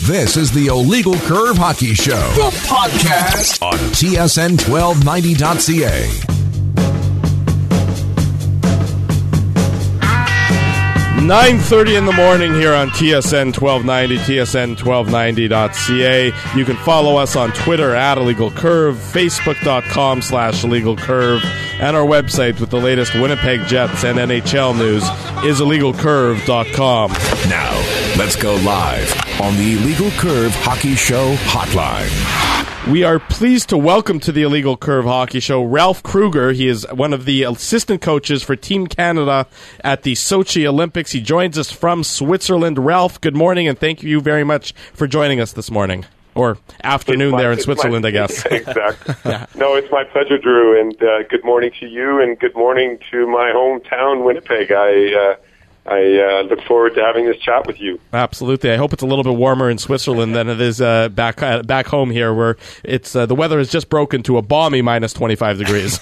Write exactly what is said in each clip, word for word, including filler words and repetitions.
This is the Illegal Curve Hockey Show, the podcast on T S N twelve ninety dot C A. nine thirty in the morning here on T S N twelve ninety, T S N twelve ninety dot C A. You can follow us on Twitter at Illegal Curve, Facebook.com slash Illegal Curve, and our website with the latest Winnipeg Jets and N H L news is illegal curve dot com. Now, let's go live on the Illegal Curve Hockey Show hotline. We are pleased to welcome to the Illegal Curve Hockey Show Ralph Krueger. He is one of the assistant coaches for Team Canada at the Sochi Olympics. He joins us from Switzerland. Ralph, good morning, and thank you very much for joining us this morning. Or afternoon my, there in Switzerland, my, I guess. Exactly. Yeah. No, it's my pleasure, Drew, and uh, good morning to you, and good morning to my hometown, Winnipeg. I... Uh, I uh, look forward to having this chat with you. Absolutely. I hope it's a little bit warmer in Switzerland than it is uh, back uh, back home here, where it's uh, the weather has just broken to a balmy minus twenty-five degrees.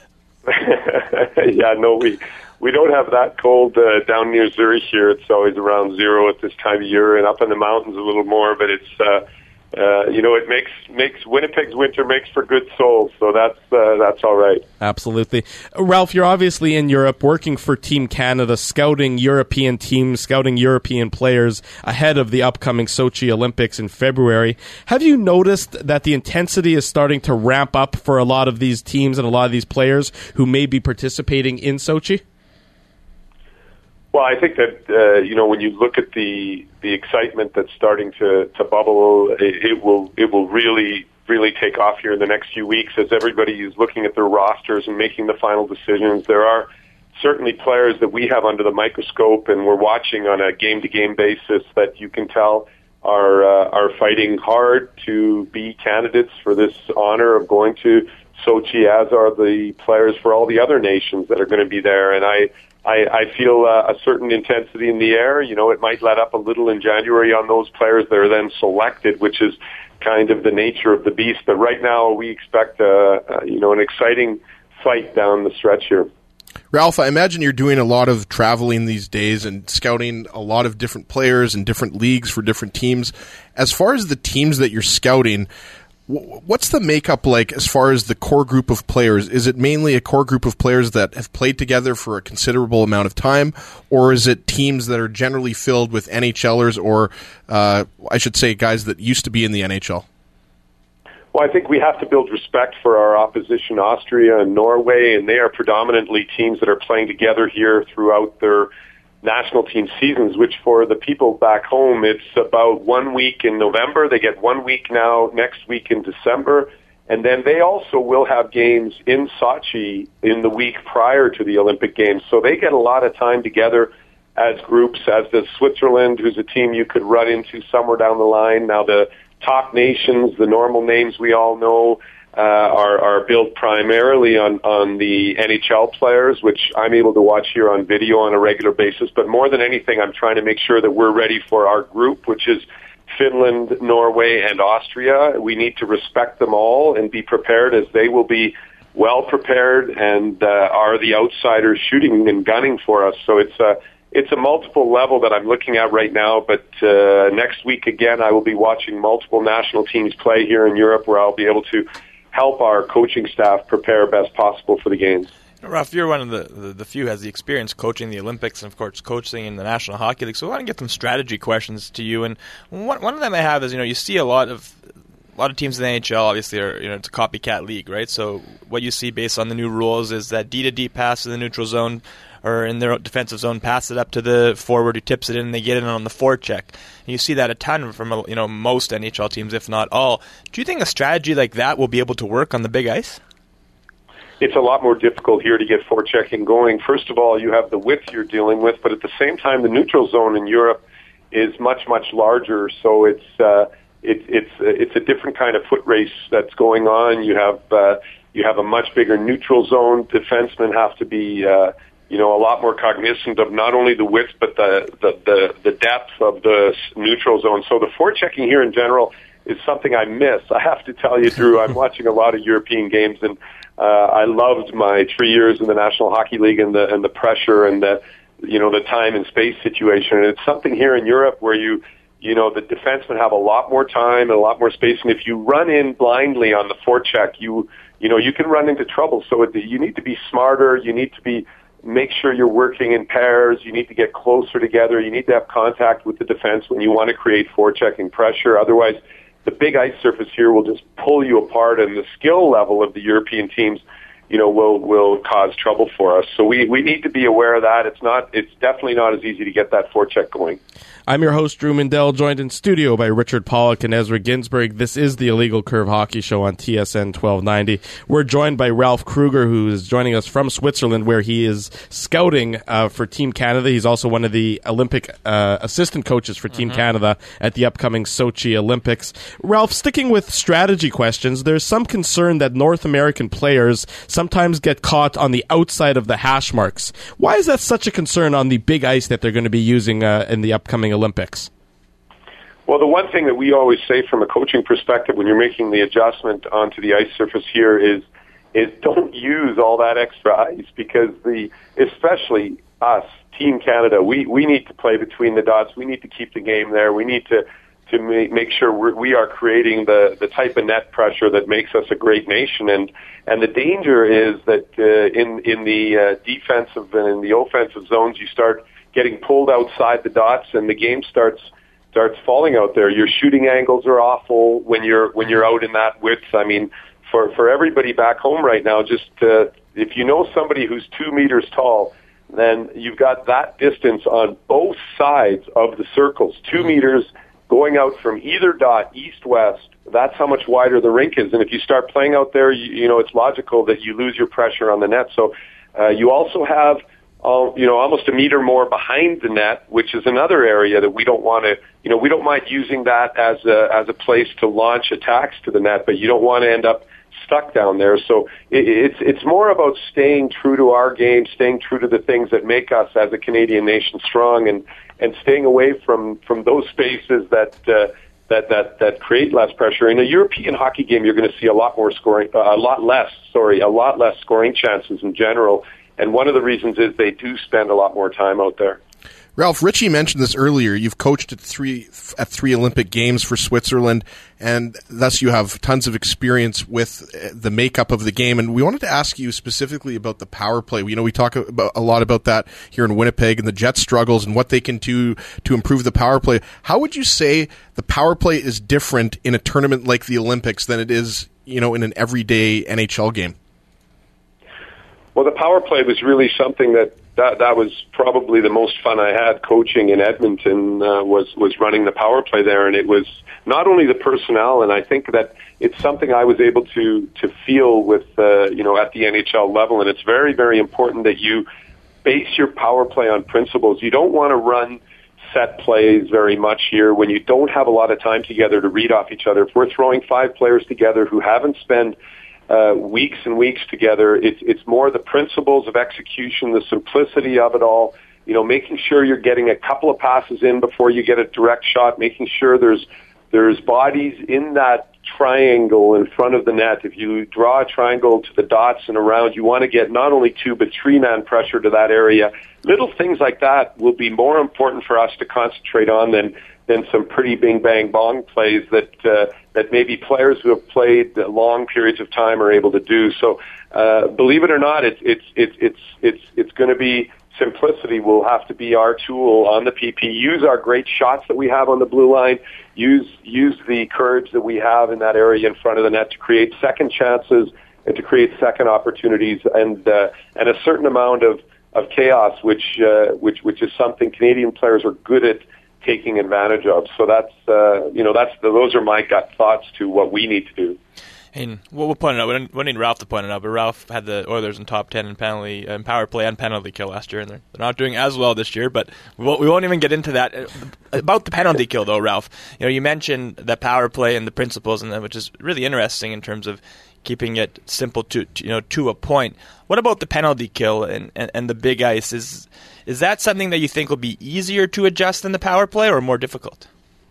Yeah, no, we we don't have that cold uh, down near Zurich here. It's always around zero at this time of year, and up in the mountains a little more. But it's uh, uh, you know, it makes makes Winnipeg's winter makes for good souls, so that's uh, that's all right. Absolutely. Ralph, you're obviously in Europe working for Team Canada, scouting European teams, scouting European players ahead of the upcoming Sochi Olympics in February. Have you noticed that the intensity is starting to ramp up for a lot of these teams and a lot of these players who may be participating in Sochi? Well, I think that, uh, you know, when you look at the the excitement that's starting to, to bubble, it, it will it will really, really take off here in the next few weeks as everybody is looking at their rosters and making the final decisions. There are certainly players that we have under the microscope and we're watching on a game-to-game basis that you can tell are uh, are fighting hard to be candidates for this honor of going to Sochi, as are the players for all the other nations that are going to be there. And I I, I feel uh, a certain intensity in the air. You know, it might let up a little in January on those players that are then selected, which is kind of the nature of the beast. But right now, we expect, uh, uh, you know, an exciting fight down the stretch here. Ralph, I imagine you're doing a lot of traveling these days and scouting a lot of different players and different leagues for different teams. As far as the teams that you're scouting, what's the makeup like as far as the core group of players? Is it mainly a core group of players that have played together for a considerable amount of time, or is it teams that are generally filled with NHLers or, uh, I should say, guys that used to be in the N H L? Well, I think we have to build respect for our opposition, Austria and Norway, and they are predominantly teams that are playing together here throughout their national team seasons, which for the people back home, it's about one week in November. They get one week now, next week in December. And then they also will have games in Sochi in the week prior to the Olympic Games. So they get a lot of time together as groups, as does Switzerland, who's a team you could run into somewhere down the line. Now the top nations, the normal names we all know, Uh, are, are built primarily on, on the N H L players, which I'm able to watch here on video on a regular basis. But more than anything, I'm trying to make sure that we're ready for our group, which is Finland, Norway, and Austria. We need to respect them all and be prepared, as they will be well prepared and uh, are the outsiders shooting and gunning for us. So it's a, it's a multiple level that I'm looking at right now. But uh, next week, again, I will be watching multiple national teams play here in Europe, where I'll be able to help our coaching staff prepare best possible for the games. Ralph, you're one of the, the, the few who has the experience coaching the Olympics and, of course, coaching in the National Hockey League. So I want to get some strategy questions to you. And one, one of them I have is, you know, you see a lot of a lot of teams in the N H L, obviously, are, you know, it's a copycat league, right? So what you see based on the new rules is that D to D pass to the neutral zone or in their defensive zone, pass it up to the forward who tips it in, and they get it on the forecheck. And you see that a ton from, you know, most N H L teams, if not all. Do you think a strategy like that will be able to work on the big ice? It's a lot more difficult here to get forechecking going. First of all, you have the width you're dealing with, but at the same time, the neutral zone in Europe is much, much larger. So it's uh, it, it's it's a different kind of foot race that's going on. You have uh, you have a much bigger neutral zone. Defensemen have to be uh, you know, a lot more cognizant of not only the width, but the, the, the, the depth of the neutral zone. So the forechecking here in general is something I miss. I have to tell you, Drew, I'm watching a lot of European games, and uh, I loved my three years in the National Hockey League and the, and the pressure and the, you know, the time and space situation. And it's something here in Europe where you, you know, the defensemen have a lot more time and a lot more space. And if you run in blindly on the forecheck, you, you know, you can run into trouble. So it, you need to be smarter. You need to be, make sure you're working in pairs. You need to get closer together. You need to have contact with the defense when you want to create forechecking pressure. Otherwise, the big ice surface here will just pull you apart, and the skill level of the European teams, you know, will will cause trouble for us. So we, we need to be aware of that. It's not, it's definitely not as easy to get that forecheck going. I'm your host, Drew Mindell, joined in studio by Richard Pollock and Ezra Ginsberg. This is the Illegal Curve Hockey Show on T S N twelve ninety. We're joined by Ralph Kruger, who is joining us from Switzerland, where he is scouting uh, for Team Canada. He's also one of the Olympic uh, assistant coaches for Team mm-hmm. Canada at the upcoming Sochi Olympics. Ralph, sticking with strategy questions, there's some concern that North American players sometimes get caught on the outside of the hash marks. Why is that such a concern on the big ice that they're going to be using uh, in the upcoming Olympics? Well, the one thing that we always say from a coaching perspective when you're making the adjustment onto the ice surface here is is don't use all that extra ice, because the especially us, Team Canada, we, we need to play between the dots. We need to keep the game there. We need to to make, make sure we're, we are creating the, the type of net pressure that makes us a great nation. And and the danger is that uh, in in the uh, defensive and in the offensive zones, you start getting pulled outside the dots, and the game starts starts falling out there. Your shooting angles are awful when you're when you're out in that width. I mean, for for everybody back home right now, just uh, if you know somebody who's two meters tall, then you've got that distance on both sides of the circles, two meters going out from either dot, east-west. That's how much wider the rink is. And if you start playing out there, you, you know, it's logical that you lose your pressure on the net. So uh, you also have Uh, you know, almost a meter more behind the net, which is another area that we don't want to, you know, we don't mind using that as a, as a place to launch attacks to the net, but you don't want to end up stuck down there. So it, it's, it's more about staying true to our game, staying true to the things that make us as a Canadian nation strong, and, and staying away from, from those spaces that, uh, that, that, that create less pressure. In a European hockey game, you're going to see a lot more scoring, uh, a lot less, sorry, a lot less scoring chances in general. And one of the reasons is they do spend a lot more time out there. Ralph, Richie mentioned this earlier. You've coached at three at three Olympic Games for Switzerland, and thus you have tons of experience with the makeup of the game. And we wanted to ask you specifically about the power play. You know, we talk about, a lot about that here in Winnipeg, and the Jets' struggles and what they can do to improve the power play. How would you say the power play is different in a tournament like the Olympics than it is, you know, in an everyday N H L game? Well, the power play was really something that, that, that was probably the most fun I had coaching in Edmonton, uh, was, was running the power play there. And it was not only the personnel, and I think that it's something I was able to, to feel with, uh, you know, at the N H L level. And it's very, very important that you base your power play on principles. You don't want to run set plays very much here when you don't have a lot of time together to read off each other. If we're throwing five players together who haven't spent Uh, weeks and weeks together, it's it's more the principles of execution, the simplicity of it all, you know, making sure you're getting a couple of passes in before you get a direct shot, making sure there's there's bodies in that triangle in front of the net. If you draw a triangle to the dots and around, you want to get not only two but three-man pressure to that area. Little things like that will be more important for us to concentrate on than than some pretty bing-bang-bong plays that uh, that maybe players who have played long periods of time are able to do. So, uh, believe it or not, it's it's it's it's it's it's going to be simplicity. Will have to be our tool on the P P. Use our great shots that we have on the blue line. Use use the courage that we have in that area in front of the net to create second chances and to create second opportunities, and uh, and a certain amount of of chaos, which uh, which which is something Canadian players are good at taking advantage of. So that's, uh, you know, that's the, those are my gut thoughts to what we need to do. And we'll, we'll point it out. We don't, we don't need Ralph to point it out, but Ralph had the Oilers in top ten in penalty, in power play and penalty kill last year, and they're, they're not doing as well this year. But we won't, we won't even get into that. About the penalty kill, though, Ralph, you know, you mentioned the power play and the principles, and that, which is really interesting in terms of keeping it simple to, to you know to a point. What about the penalty kill and, and, and the big ice? Is is that something that you think will be easier to adjust than the power play, or more difficult?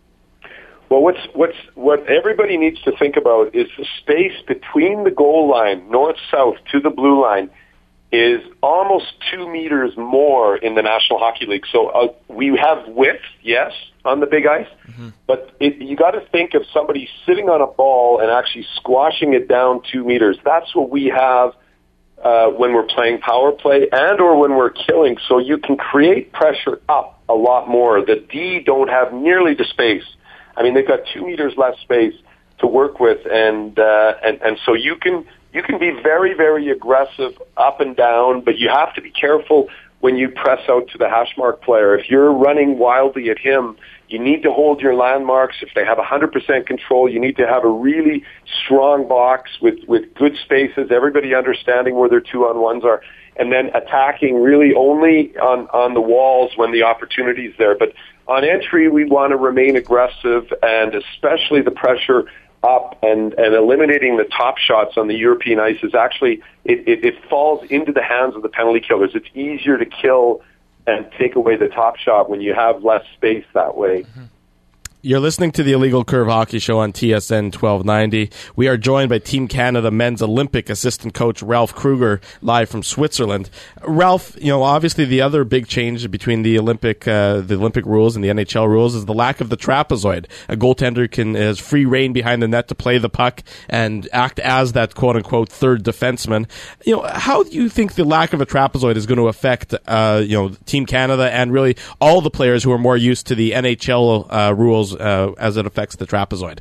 Well, what's what's what everybody needs to think about is the space between the goal line, north-south, to the blue line. is almost two meters more in the National Hockey League. So uh, we have width, yes, on the big ice, mm-hmm. but it, you got to think of somebody sitting on a ball and actually squashing it down two meters. That's what we have uh, when we're playing power play and or when we're killing. So you can create pressure up a lot more. The D don't have nearly the space. I mean, they've got two meters less space to work with, and uh, and and so you can. You can be very, very aggressive up and down, but you have to be careful when you press out to the hash mark player. If you're running wildly at him, you need to hold your landmarks. If they have one hundred percent control, you need to have a really strong box with, with good spaces, everybody understanding where their two-on-ones are, and then attacking really only on, on the walls when the opportunity is there. But on entry, we want to remain aggressive, and especially the pressure up and, and eliminating the top shots on the European ice is actually, it, it, it falls into the hands of the penalty killers. It's easier to kill and take away the top shot when you have less space that way. Mm-hmm. You're listening to the Illegal Curve Hockey Show on T S N twelve ninety. We are joined by Team Canada men's Olympic assistant coach Ralph Kruger, live from Switzerland. Ralph, you know, obviously the other big change between the Olympic uh, the Olympic rules and the N H L rules is the lack of the trapezoid. A goaltender can has free reign behind the net to play the puck and act as that quote unquote third defenseman. You know, how do you think the lack of a trapezoid is going to affect uh, you know Team Canada and really all the players who are more used to the N H L uh, rules? Uh, as it affects the trapezoid?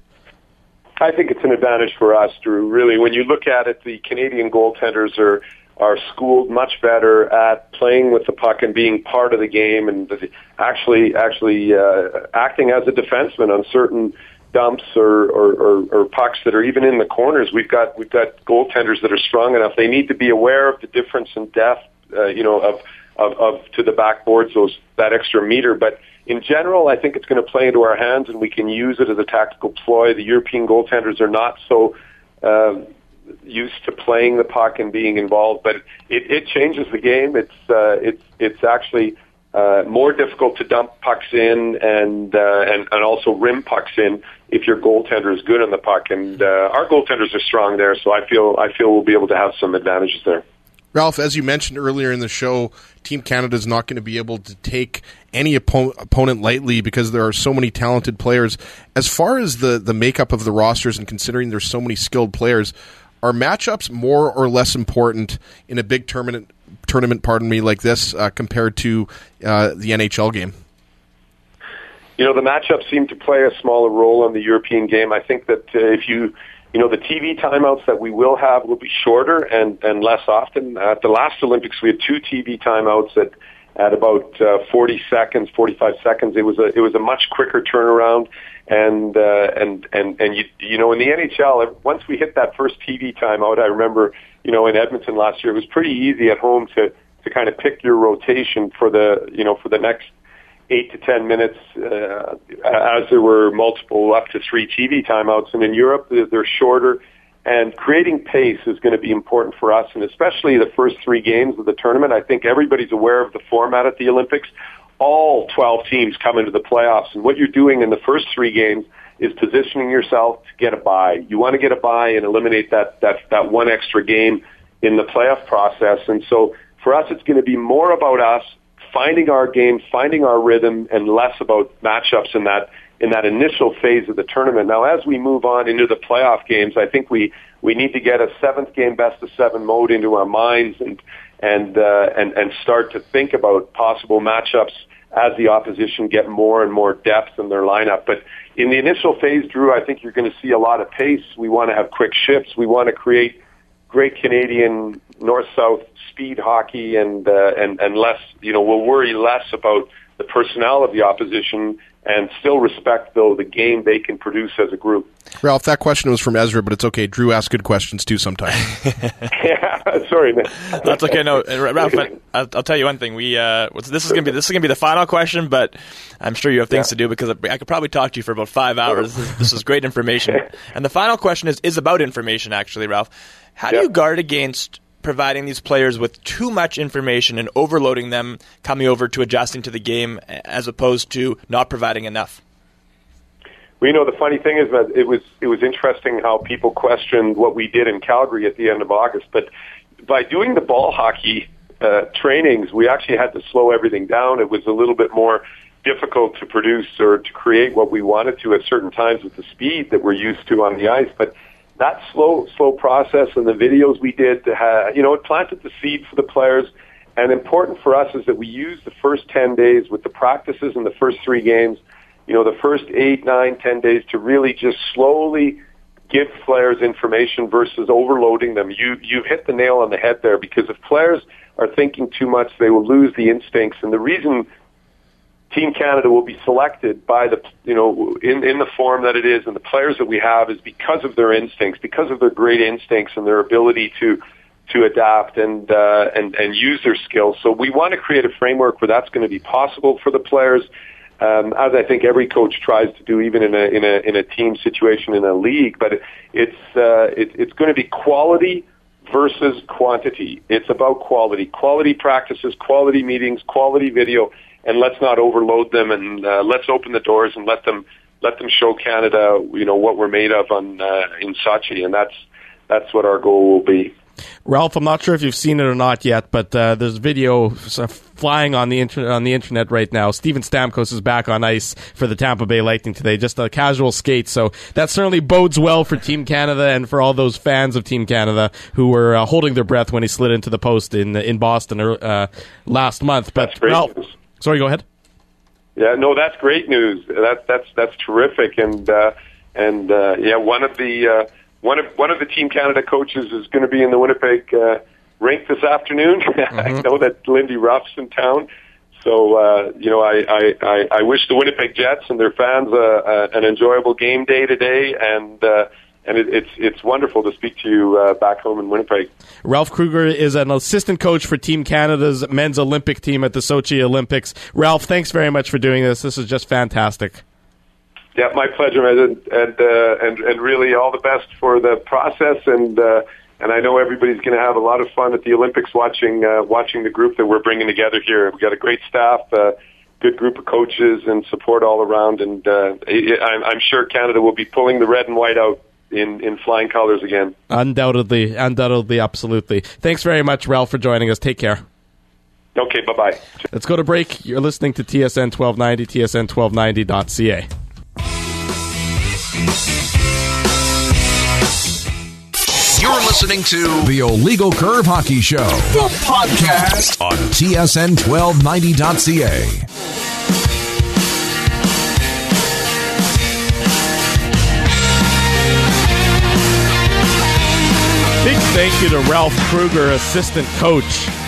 I think it's an advantage for us, Drew. Really, when you look at it, the Canadian goaltenders are are schooled much better at playing with the puck and being part of the game, and actually actually uh, acting as a defenseman on certain dumps or, or, or, or pucks that are even in the corners. We've got we've got goaltenders that are strong enough. They need to be aware of the difference in depth, uh, you know, of, of of to the backboards, those that extra meter, but. In general, I think it's going to play into our hands, and we can use it as a tactical ploy. The European goaltenders are not so uh, used to playing the puck and being involved, but it, it changes the game. It's uh, it's it's actually uh, more difficult to dump pucks in and uh, and and also rim pucks in if your goaltender is good on the puck. And uh, our goaltenders are strong there, so I feel I feel we'll be able to have some advantages there. Ralph, as you mentioned earlier in the show, Team Canada is not going to be able to take any oppo- opponent lightly because there are so many talented players. As far as the, the makeup of the rosters and considering there's so many skilled players, are matchups more or less important in a big tournament, tournament pardon me, like this uh, compared to uh, the N H L game? You know, the matchups seem to play a smaller role in the European game. I think that uh, if you... You know, the T V timeouts that we will have will be shorter and, and less often. At the last Olympics, we had two T V timeouts at, at about uh, forty seconds, forty-five seconds. It was a it was a much quicker turnaround, and uh, and and and you you know in the N H L, once we hit that first T V timeout, I remember you know in Edmonton last year, it was pretty easy at home to to kind of pick your rotation for the you know for the next eight to ten minutes, uh, as there were multiple up to three T V timeouts. And in Europe, they're shorter. And creating pace is going to be important for us, and especially the first three games of the tournament. I think everybody's aware of the format at the Olympics. All twelve teams come into the playoffs, and what you're doing in the first three games is positioning yourself to get a bye. You want to get a bye and eliminate that, that, that one extra game in the playoff process. And so for us, it's going to be more about us finding our game, finding our rhythm, and less about matchups in that in that initial phase of the tournament. Now, as we move on into the playoff games, I think we, we need to get a seventh game best of seven mode into our minds and and uh, and and start to think about possible matchups as the opposition get more and more depth in their lineup. But in the initial phase, Drew, I think you're going to see a lot of pace. We want to have quick shifts. We want to create great Canadian north-south speed hockey, and uh, and and less, you know, we'll worry less about the personnel of the opposition and still respect, though, the game they can produce as a group. Ralph, that question was from Ezra, but it's okay. Drew asks good questions too sometimes. Yeah, sorry, man. That's okay. No, Ralph, I'll, I'll tell you one thing. We uh, this is gonna be this is gonna be the final question, but I'm sure you have things yeah. to do because I could probably talk to you for about five hours. This is, this is great information. And the final question is is about information, actually, Ralph. How do yeah. you guard against providing these players with too much information and overloading them coming over to adjusting to the game as opposed to not providing enough? Well, you know, the funny thing is that it was it was interesting how people questioned what we did in Calgary at the end of August. But by doing the ball hockey uh, trainings, we actually had to slow everything down. It was a little bit more difficult to produce or to create what we wanted to at certain times with the speed that we're used to on the ice. But that slow, slow process and the videos we did, uh, you know, it planted the seed for the players. And important for us is that we use the first ten days with the practices in the first three games, you know, the first eight, nine, ten days to really just slowly give players information versus overloading them. You, you've hit the nail on the head there, because if players are thinking too much, they will lose the instincts. And the reason Team Canada will be selected by the, you know, in, in the form that it is and the players that we have is because of their instincts, because of their great instincts and their ability to to adapt and uh, and and use their skills. So we want to create a framework where that's going to be possible for the players, um, as I think every coach tries to do, even in a in a in a team situation in a league. But it, it's uh, it, it's going to be quality versus quantity. It's about quality, quality practices, quality meetings, quality video, and let's not overload them. And uh, let's open the doors and let them let them show Canada, you know, what we're made of on uh, in Sochi, and that's that's what our goal will be. Ralph, I'm not sure if you've seen it or not yet, but uh, there's video flying on the internet on the internet right now. Steven Stamkos is back on ice for the Tampa Bay Lightning today, just a casual skate. So that certainly bodes well for Team Canada and for all those fans of Team Canada who were uh, holding their breath when he slid into the post in in Boston uh, last month. But that's great Ralph, news. Sorry, go ahead. Yeah, no, that's great news. That's that's that's terrific, and uh, and uh, yeah, one of the. Uh, One of one of the Team Canada coaches is going to be in the Winnipeg uh, rink this afternoon. Mm-hmm. I know that Lindy Ruff's in town, so uh, you know I, I, I, I wish the Winnipeg Jets and their fans uh, uh, an enjoyable game day today, and uh, and it, it's it's wonderful to speak to you uh, back home in Winnipeg. Ralph Kruger is an assistant coach for Team Canada's men's Olympic team at the Sochi Olympics. Ralph, thanks very much for doing this. This is just fantastic. Yeah, my pleasure, and and, uh, and and really all the best for the process, and uh, and I know everybody's going to have a lot of fun at the Olympics watching uh, watching the group that we're bringing together here. We've got a great staff, uh, good group of coaches, and support all around, and uh, I'm, I'm sure Canada will be pulling the red and white out in, in flying colors again. Undoubtedly, undoubtedly, absolutely. Thanks very much, Ralph, for joining us. Take care. Okay, bye-bye. Let's go to break. You're listening to T S N twelve ninety, T S N twelve ninety dot C A. You're listening to the Illegal Curve Hockey Show, the podcast on T S N twelve ninety dot C A. Big thank you to Ralph Kruger, assistant coach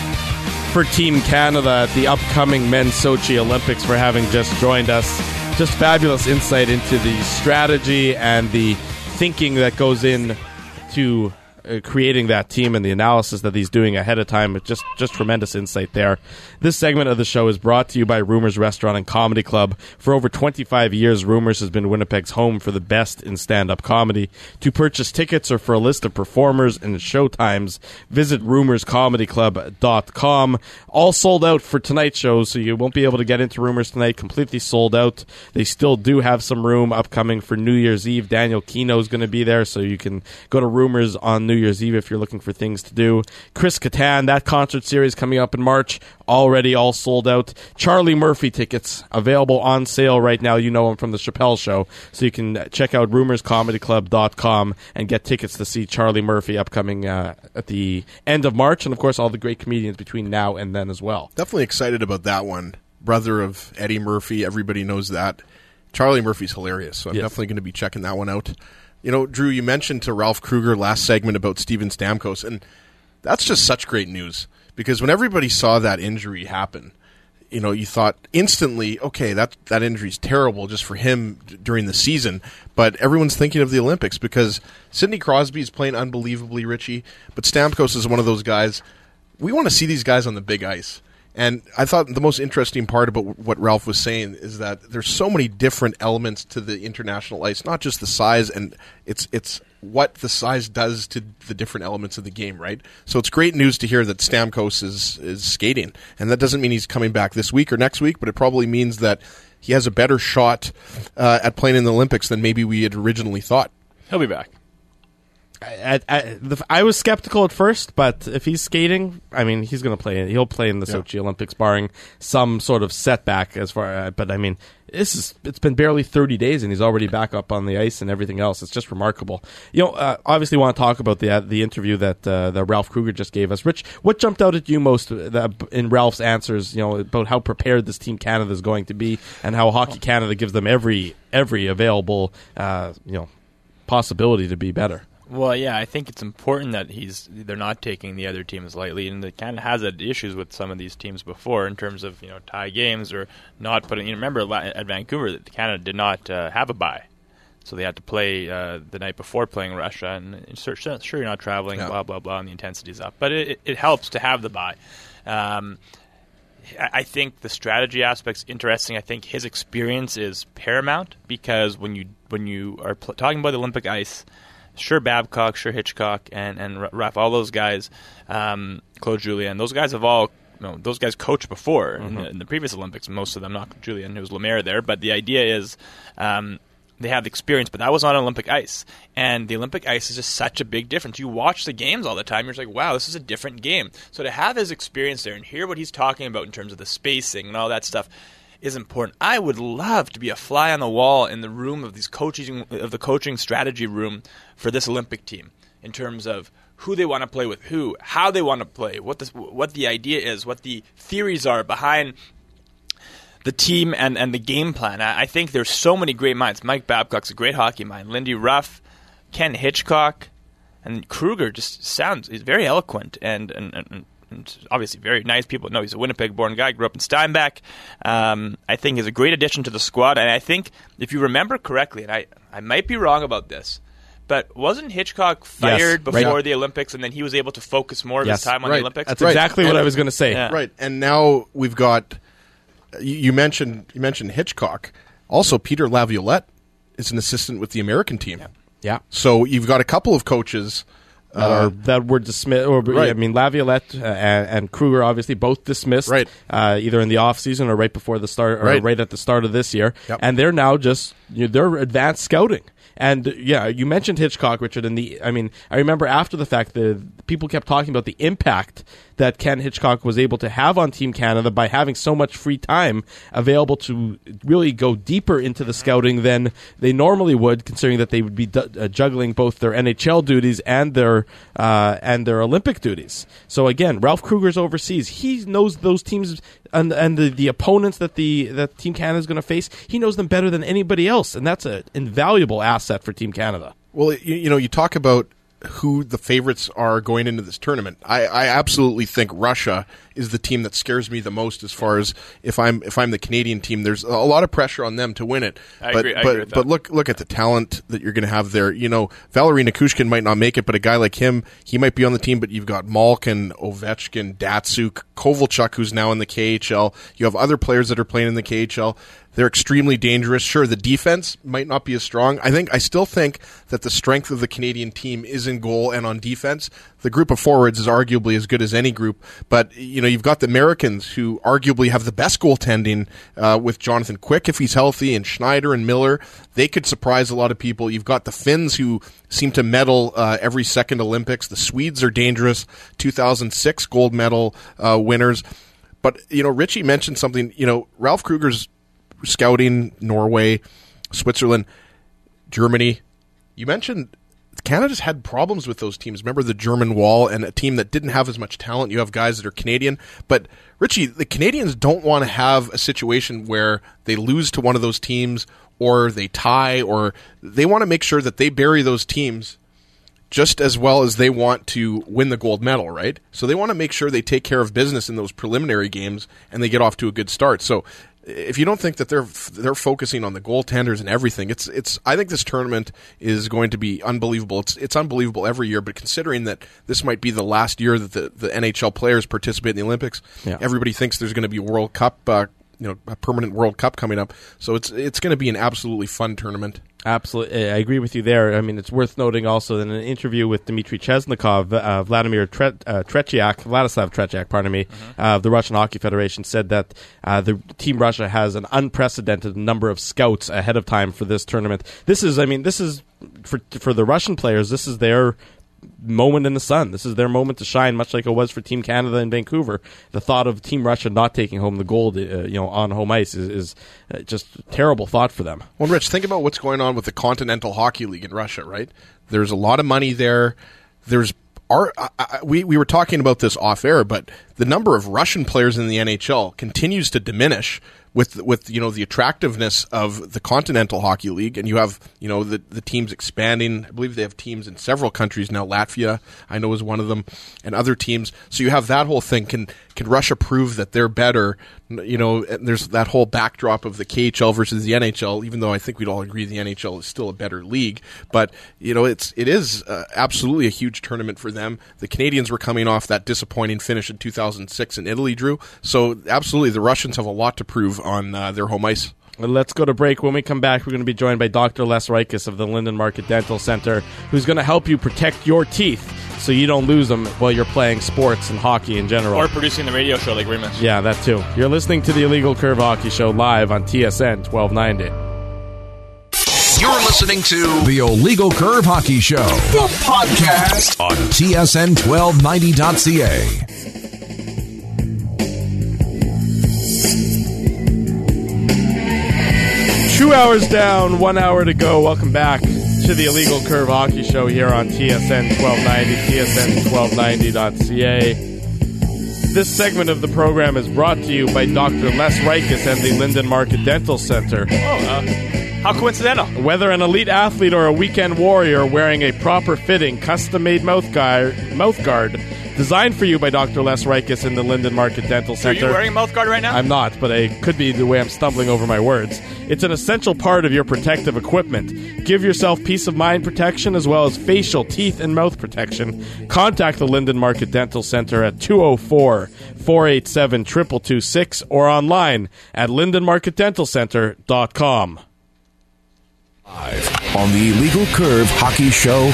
for Team Canada at the upcoming men's Sochi Olympics, for having just joined us. Just fabulous insight into the strategy and the thinking that goes in to uh, creating that team and the analysis that he's doing ahead of time. Just just tremendous insight there. This segment of the show is brought to you by Rumors Restaurant and Comedy Club. For over twenty-five years, Rumors has been Winnipeg's home for the best in stand-up comedy. To purchase tickets or for a list of performers and showtimes, visit rumors comedy club dot com. All sold out for tonight's show, so you won't be able to get into Rumors tonight. Completely sold out. They still do have some room upcoming for New Year's Eve. Daniel Kino is going to be there, so you can go to Rumors on New Year's Eve if you're looking for things to do. Chris Kattan, that concert series coming up in March, already all sold out. Charlie Murphy tickets available on sale right now. You know him from the Chappelle Show, so you can check out rumors comedy club dot com and get tickets to see Charlie Murphy upcoming uh, at the end of March, and of course all the great comedians between now and then as well. Definitely excited about that one. Brother of Eddie Murphy, everybody knows that. Charlie Murphy's hilarious, so I'm yes. definitely going to be checking that one out. You know, Drew, you mentioned to Ralph Kruger last segment about Steven Stamkos, and that's just such great news, because when everybody saw that injury happen, you know, you thought instantly, okay, that that injury's terrible just for him d- during the season, but everyone's thinking of the Olympics, because Sidney Crosby is playing unbelievably, Richie, but Stamkos is one of those guys. We want to see these guys on the big ice. And I thought the most interesting part about what Ralph was saying is that there's so many different elements to the international ice, not just the size, and it's it's what the size does to the different elements of the game, right? So it's great news to hear that Stamkos is, is skating. And that doesn't mean he's coming back this week or next week, but it probably means that he has a better shot uh, at playing in the Olympics than maybe we had originally thought. He'll be back. I, I, the, I was skeptical at first, but if he's skating, I mean, he's going to play. He'll play in the yeah. Sochi Olympics, barring some sort of setback. As far, uh, but I mean, this is it's been barely thirty days, and he's already back up on the ice and everything else. It's just remarkable. You know, uh, obviously, want to talk about the uh, the interview that uh, that Ralph Kruger just gave us. Rich, what jumped out at you most uh, in Ralph's answers? You know, about how prepared this Team Canada is going to be, and how Hockey Canada gives them every every available uh, you know possibility to be better. Well, yeah, I think it's important that he's they're not taking the other teams lightly, and they kind of has had issues with some of these teams before in terms of you know tie games or not putting. You know, remember at Vancouver, Canada did not uh, have a bye, so they had to play uh, the night before playing Russia, and sure, sure you're not traveling, yeah. blah blah blah, and the intensity's up, but it, it helps to have the bye. Um, I think the strategy aspect's interesting. I think his experience is paramount because when you when you are pl- talking about the Olympic ice. Sure, Babcock, sure, Hitchcock, and and Raph, all those guys, um, Claude Julien, those guys have all, you know, those guys coached before mm-hmm. in, the, in the previous Olympics. Most of them, not Julien, it was Lemaire there. But the idea is, um, they have the experience, but that was on Olympic ice, and the Olympic ice is just such a big difference. You watch the games all the time, you're just like, wow, this is a different game. So to have his experience there and hear what he's talking about in terms of the spacing and all that stuff. Is important. I would love to be a fly on the wall in the room of these coaching of the coaching strategy room for this Olympic team in terms of who they want to play with, who, how they want to play, what the what the idea is, what the theories are behind the team and, and the game plan. I, I think there's so many great minds. Mike Babcock's a great hockey mind. Lindy Ruff, Ken Hitchcock, and Kruger just sounds he's very eloquent and and. and, and obviously very nice people. No, he's a Winnipeg-born guy, grew up in Steinbach. Um, I think he's a great addition to the squad. And I think, if you remember correctly, and I, I might be wrong about this, but wasn't Hitchcock fired yes, before right. the Olympics, and then he was able to focus more of yes, his time on right. the Olympics? That's right. exactly and, what I was going to say. Yeah. Right, and now we've got, you, you mentioned you mentioned Hitchcock. Also, Peter Laviolette is an assistant with the American team. Yeah. yeah. So you've got a couple of coaches That, uh, are, that were dismissed. Or, right. I mean, Laviolette uh, and, and Kruger obviously both dismissed, right. uh, either in the off season or right before the start, or right, right at the start of this year. Yep. And they're now just you know, they're advanced scouting. And yeah, you mentioned Hitchcock, Richard, and the I mean, I remember after the fact the people kept talking about the impact that Ken Hitchcock was able to have on Team Canada by having so much free time available to really go deeper into the scouting than they normally would, considering that they would be du- uh, juggling both their N H L duties and their uh, and their Olympic duties. So again, Ralph Kruger's overseas. He knows those teams and and the, the opponents that the that Team Canada is going to face. He knows them better than anybody else, and that's an invaluable asset for Team Canada. Well, you, you know, you talk about who the favorites are going into this tournament. I, I absolutely think Russia is the team that scares me the most as far as if I'm if I'm the Canadian team. There's a lot of pressure on them to win it. I but agree, I but, agree with that. but look look at the talent that you're going to have there. You know, Valery Nikushkin might not make it, but a guy like him, he might be on the team. But you've got Malkin, Ovechkin, Datsuk, Kovalchuk, who's now in the K H L. You have other players that are playing in the K H L. They're extremely dangerous. Sure, the defense might not be as strong. I think I still think that the strength of the Canadian team is in goal and on defense. The group of forwards is arguably as good as any group, but you know you've got the Americans who arguably have the best goaltending uh, with Jonathan Quick if he's healthy, and Schneider and Miller. They could surprise a lot of people. You've got the Finns who seem to medal uh, every second Olympics. The Swedes are dangerous. two thousand six gold medal uh, winners. But you know, Richie mentioned something. You know, Ralph Kruger's scouting Norway, Switzerland, Germany. You mentioned Canada's had problems with those teams. Remember the German Wall and a team that didn't have as much talent. You have guys that are Canadian. But, Richie, the Canadians don't want to have a situation where they lose to one of those teams or they tie, or they want to make sure that they bury those teams just as well as they want to win the gold medal, right? So they want to make sure they take care of business in those preliminary games and they get off to a good start. So if you don't think that they're they're focusing on the goaltenders and everything, it's it's. I think this tournament is going to be unbelievable. It's it's unbelievable every year, but considering that this might be the last year that the, the N H L players participate in the Olympics, yeah. everybody thinks there's going to be a World Cup uh, you know a permanent World Cup coming up. So it's it's going to be an absolutely fun tournament. Absolutely, I agree with you there. I mean, it's worth noting also that in an interview with Dmitry Chesnikov, uh, Vladimir Tre- uh, Tretiak, Vladislav Tretiak, pardon me, mm-hmm. uh, of the Russian Hockey Federation, said that uh, the Team Russia has an unprecedented number of scouts ahead of time for this tournament. This is, I mean, this is for for the Russian players. This is their moment in the sun. This is their moment to shine, much like it was for Team Canada in Vancouver. The thought of Team Russia not taking home the gold, uh, you know, on home ice is, is uh, just a terrible thought for them. Well, Rich, think about what's going on with the Continental Hockey League in Russia, right? There's a lot of money there. There's our, uh, we we were talking about this off air, but the number of Russian players in the N H L continues to diminish with with you know the attractiveness of the Continental Hockey League, and you have you know the the teams expanding. I believe they have teams in several countries now. Latvia, I know, is one of them, and other teams. So you have that whole thing. Can can Russia prove that they're better? You know, and there's that whole backdrop of the K H L versus the N H L. Even though I think we'd all agree the N H L is still a better league, but you know it's it is uh, absolutely a huge tournament for them. The Canadians were coming off that disappointing finish in two thousand six in Italy, Drew. So absolutely, the Russians have a lot to prove on uh, their home ice. Let's go to break. When we come back, we're going to be joined by Doctor Les Reiches of the Linden Market Dental Center, who's going to help you protect your teeth so you don't lose them while you're playing sports and hockey in general. Or producing the radio show like Remus. Yeah, that too. You're listening to the Illegal Curve Hockey Show live on T S N twelve ninety. You're listening to the Illegal Curve Hockey Show, the podcast on T S N twelve ninety dot C A. Two hours down, one hour to go. Welcome back to the Illegal Curve Hockey Show here on T S N twelve ninety, T S N twelve ninety dot C A. This segment of the program is brought to you by Doctor Les Reiches and the Linden Market Dental Center. Oh, uh, how coincidental. Whether an elite athlete or a weekend warrior wearing a proper fitting, custom-made mouth guard, mouth guard designed for you by Doctor Les Reiches in the Linden Market Dental Center. Are you wearing a mouth guard right now? I'm not, but it could be the way I'm stumbling over my words. It's an essential part of your protective equipment. Give yourself peace of mind protection as well as facial, teeth, and mouth protection. Contact the Linden Market Dental Center at two oh four, four eight seven, two two two six or online at linden market dental center dot com. Live on the Illegal Curve Hockey Show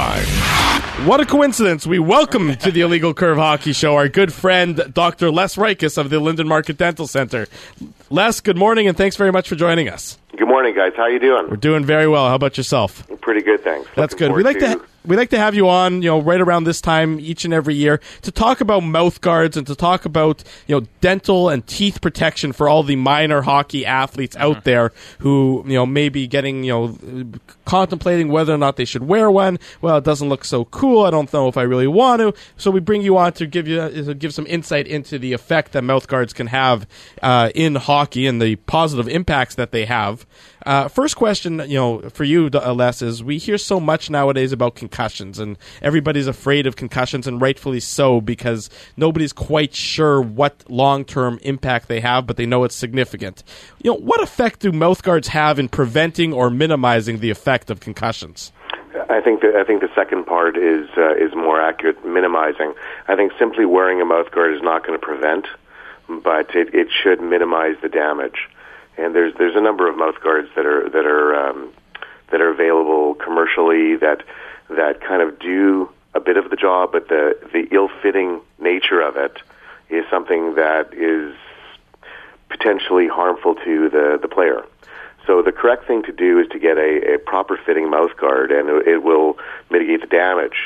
hotline. What a coincidence. We welcome to the Illegal Curve Hockey Show our good friend, Doctor Les Reiches of the Linden Market Dental Center. Les, good morning, and thanks very much for joining us. Good morning, guys. How you doing? We're doing very well. How about yourself? Pretty good, thanks. That's Looking good. We like to... to We like to have you on, you know, right around this time each and every year to talk about mouth guards and to talk about, you know, dental and teeth protection for all the minor hockey athletes out mm-hmm. there who, you know, may be getting, you know, contemplating whether or not they should wear one. Well, it doesn't look so cool. I don't know if I really want to. So we bring you on to give you to give some insight into the effect that mouth guards can have uh, in hockey and the positive impacts that they have. Uh, first question, you know, for you, Les, is we hear so much nowadays about concussions, and everybody's afraid of concussions, and rightfully so, because nobody's quite sure what long-term impact they have, but they know it's significant. You know, what effect do mouth guards have in preventing or minimizing the effect of concussions? I think that I think the second part is uh, is more accurate, minimizing. I think simply wearing a mouth guard is not going to prevent, but it, it should minimize the damage. And there's there's a number of mouth guards that are that are um, that are available commercially that that kind of do a bit of the job, but the the ill-fitting nature of it is something that is potentially harmful to the, the player. So the correct thing to do is to get a, a proper fitting mouth guard, and it, it will mitigate the damage.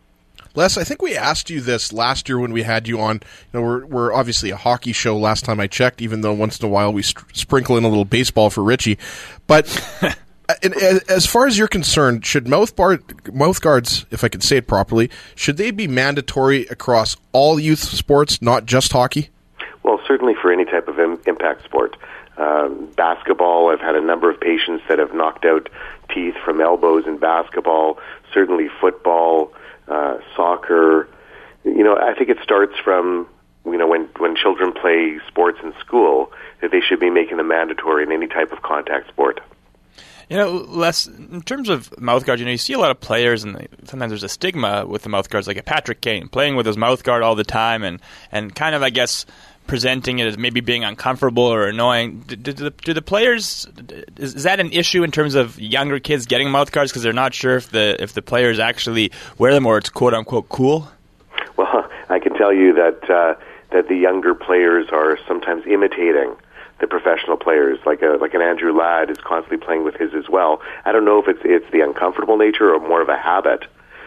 Les, I think we asked you this last year when we had you on. You know, we're we're obviously a hockey show last time I checked, even though once in a while we st- sprinkle in a little baseball for Richie. But and, as far as you're concerned, should mouth, bar- mouth guards, if I could say it properly, should they be mandatory across all youth sports, not just hockey? Well, certainly for any type of im- impact sport. Um, basketball, I've had a number of patients that have knocked out teeth from elbows in basketball. Certainly football. Uh, soccer, you know, I think it starts from, you know, when, when children play sports in school, that they should be making them mandatory in any type of contact sport. You know, Les, in terms of mouth guards, you know, you see a lot of players, and sometimes there's a stigma with the mouth guards, like a Patrick Kane, playing with his mouth guard all the time, and, and kind of, I guess, presenting it as maybe being uncomfortable or annoying. Do, do, the, do the players, is, is that an issue in terms of younger kids getting mouth guards because they're not sure if the if the players actually wear them or it's quote unquote cool? Well, I can tell you that uh, that the younger players are sometimes imitating the professional players, like a like an Andrew Ladd is constantly playing with his as well. I don't know if it's it's the uncomfortable nature or more of a habit.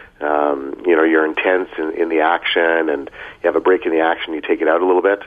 Um, you know, you're intense in, in the action, and you have a break in the action, you take it out a little bit.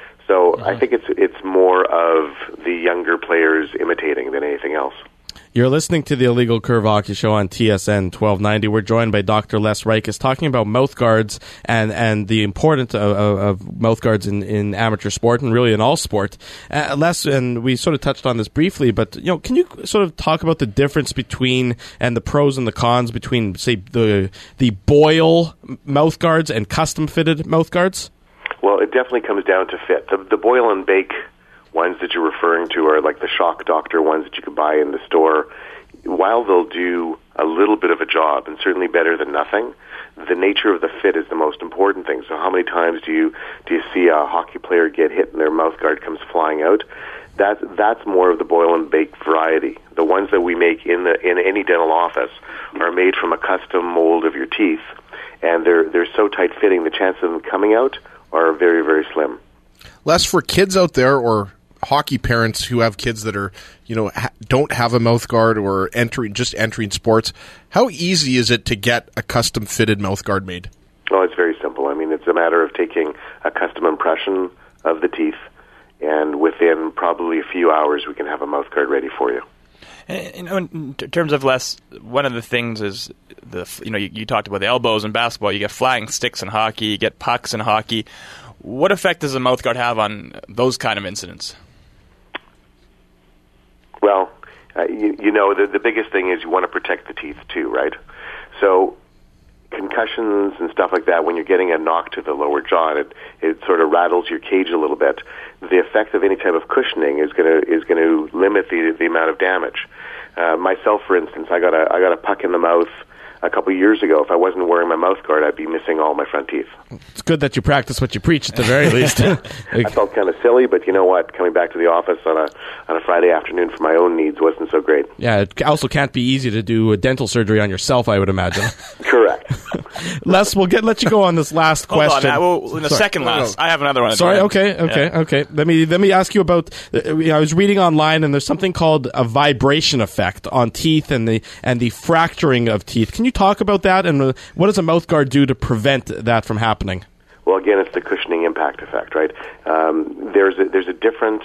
So mm-hmm. I think it's it's more of the younger players imitating than anything else. You're listening to the Illegal Curve Hockey Show on T S N twelve ninety. We're joined by Doctor Les Reiches talking about mouth guards and, and the importance of, of, of mouth guards in, in amateur sport and really in all sport. Uh, Les, and we sort of touched on this briefly, but you know, can you sort of talk about the difference between and the pros and the cons between, say, the the Boyle mouth guards and custom fitted mouth guards? Well, it definitely comes down to fit. The, the Boyle and Bake ones that you're referring to are like the Shock Doctor ones that you can buy in the store. While they'll do a little bit of a job, and certainly better than nothing, the nature of the fit is the most important thing. So how many times do you do you see a hockey player get hit and their mouth guard comes flying out? That's that's more of the Boyle and Bake variety. The ones that we make in the in any dental office are made from a custom mold of your teeth, and they're they're so tight fitting, the chances of them coming out are very, very slim. Les, for kids out there or hockey parents who have kids that are, you know, ha- don't have a mouth guard or entering just entering sports, how easy is it to get a custom fitted mouth guard made? Oh, it's very simple. I mean, it's a matter of taking a custom impression of the teeth, and within probably a few hours, we can have a mouth guard ready for you. And, you know, in terms of Les, one of the things is the you know you, you talked about the elbows in basketball. You get flying sticks in hockey. You get pucks in hockey. What effect does a mouth guard have on those kind of incidents? Well, uh, you, you know, the, the biggest thing is you want to protect the teeth too, right? So concussions and stuff like that, when you're getting a knock to the lower jaw, and it, it sort of rattles your cage a little bit, the effect of any type of cushioning is going to is going to limit the the amount of damage. Uh, myself, for instance, I got a I got a puck in the mouth a couple of years ago. If I wasn't wearing my mouth guard, I'd be missing all my front teeth. It's good that you practice what you preach at the very least. I felt kind of silly, but you know what? Coming back to the office on a on a Friday afternoon for my own needs wasn't so great. Yeah, it also can't be easy to do a dental surgery on yourself, I would imagine. Correct. Les, we'll get let you go on this last Hold question. On, well, in the Sorry. second last, no, no. I have another one. Sorry. Okay. Okay. Yeah. Okay. Let me let me ask you about. Uh, I was reading online, and there's something called a vibration effect on teeth and the and the fracturing of teeth. Can you talk about that? And uh, what does a mouth guard do to prevent that from happening? Well, again, it's the cushioning impact effect, right? Um, there's a, there's a different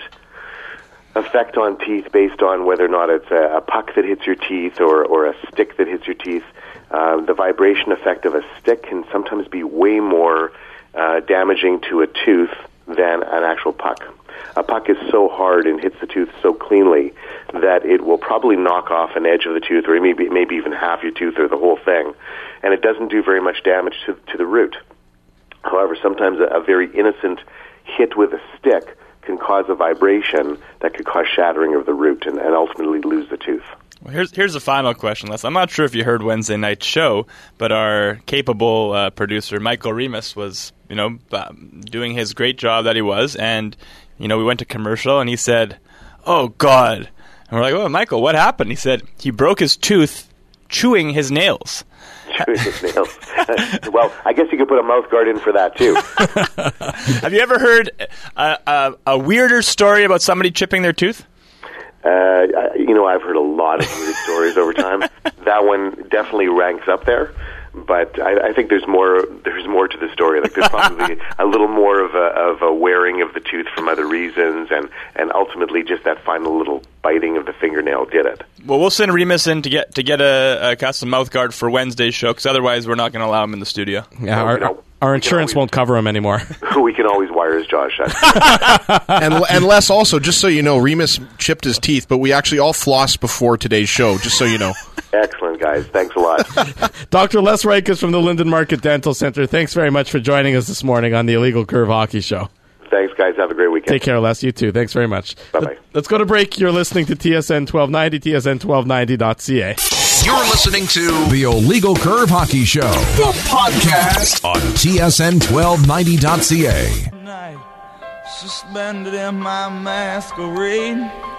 effect on teeth based on whether or not it's a, a puck that hits your teeth or, or a stick that hits your teeth. Uh, the vibration effect of a stick can sometimes be way more uh, damaging to a tooth than an actual puck. A puck is so hard and hits the tooth so cleanly that it will probably knock off an edge of the tooth, or maybe maybe even half your tooth or the whole thing, and it doesn't do very much damage to, to the root. However, sometimes a, a very innocent hit with a stick can cause a vibration that could cause shattering of the root and, and ultimately lose the tooth. Well, here's here's the final question, Les. I'm not sure if you heard Wednesday night's show, but our capable uh, producer Michael Remus was, you know, uh, doing his great job that he was, and you know, we went to commercial, and he said, "Oh God," and we're like, "Oh, Michael, what happened?" He said he broke his tooth chewing his nails. Chewing his nails. Well, I guess you could put a mouth guard in for that too. Have you ever heard a, a, a weirder story about somebody chipping their tooth? Uh, you know, I've heard a lot of weird stories over time. That one definitely ranks up there, but I, I think there's more. There's more to the story. Like there's probably a little more of a, of a wearing of the tooth from other reasons, and, and ultimately just that final little biting of the fingernail did it. Well, we'll send Remus in to get to get a, a custom mouth guard for Wednesday's show, because otherwise we're not going to allow him in the studio. Yeah, our, you know, our insurance always, won't cover him anymore. We can always wire his jaw shut. and and Les, also, just so you know, Remus chipped his teeth, but we actually all flossed before today's show, just so you know. Excellent, guys. Thanks a lot. Doctor Les Reiches from the Linden Market Dental Center, thanks very much for joining us this morning on the Illegal Curve Hockey Show. Thanks, guys. Have a great weekend. Take care, Les. You too. Thanks very much. Bye-bye. Let's go to break. You're listening to T S N twelve ninety, T S N twelve ninety dot C A. You're listening to the Illegal Curve Hockey Show, the podcast on T S N twelve ninety dot C A. suspended in my masquerade,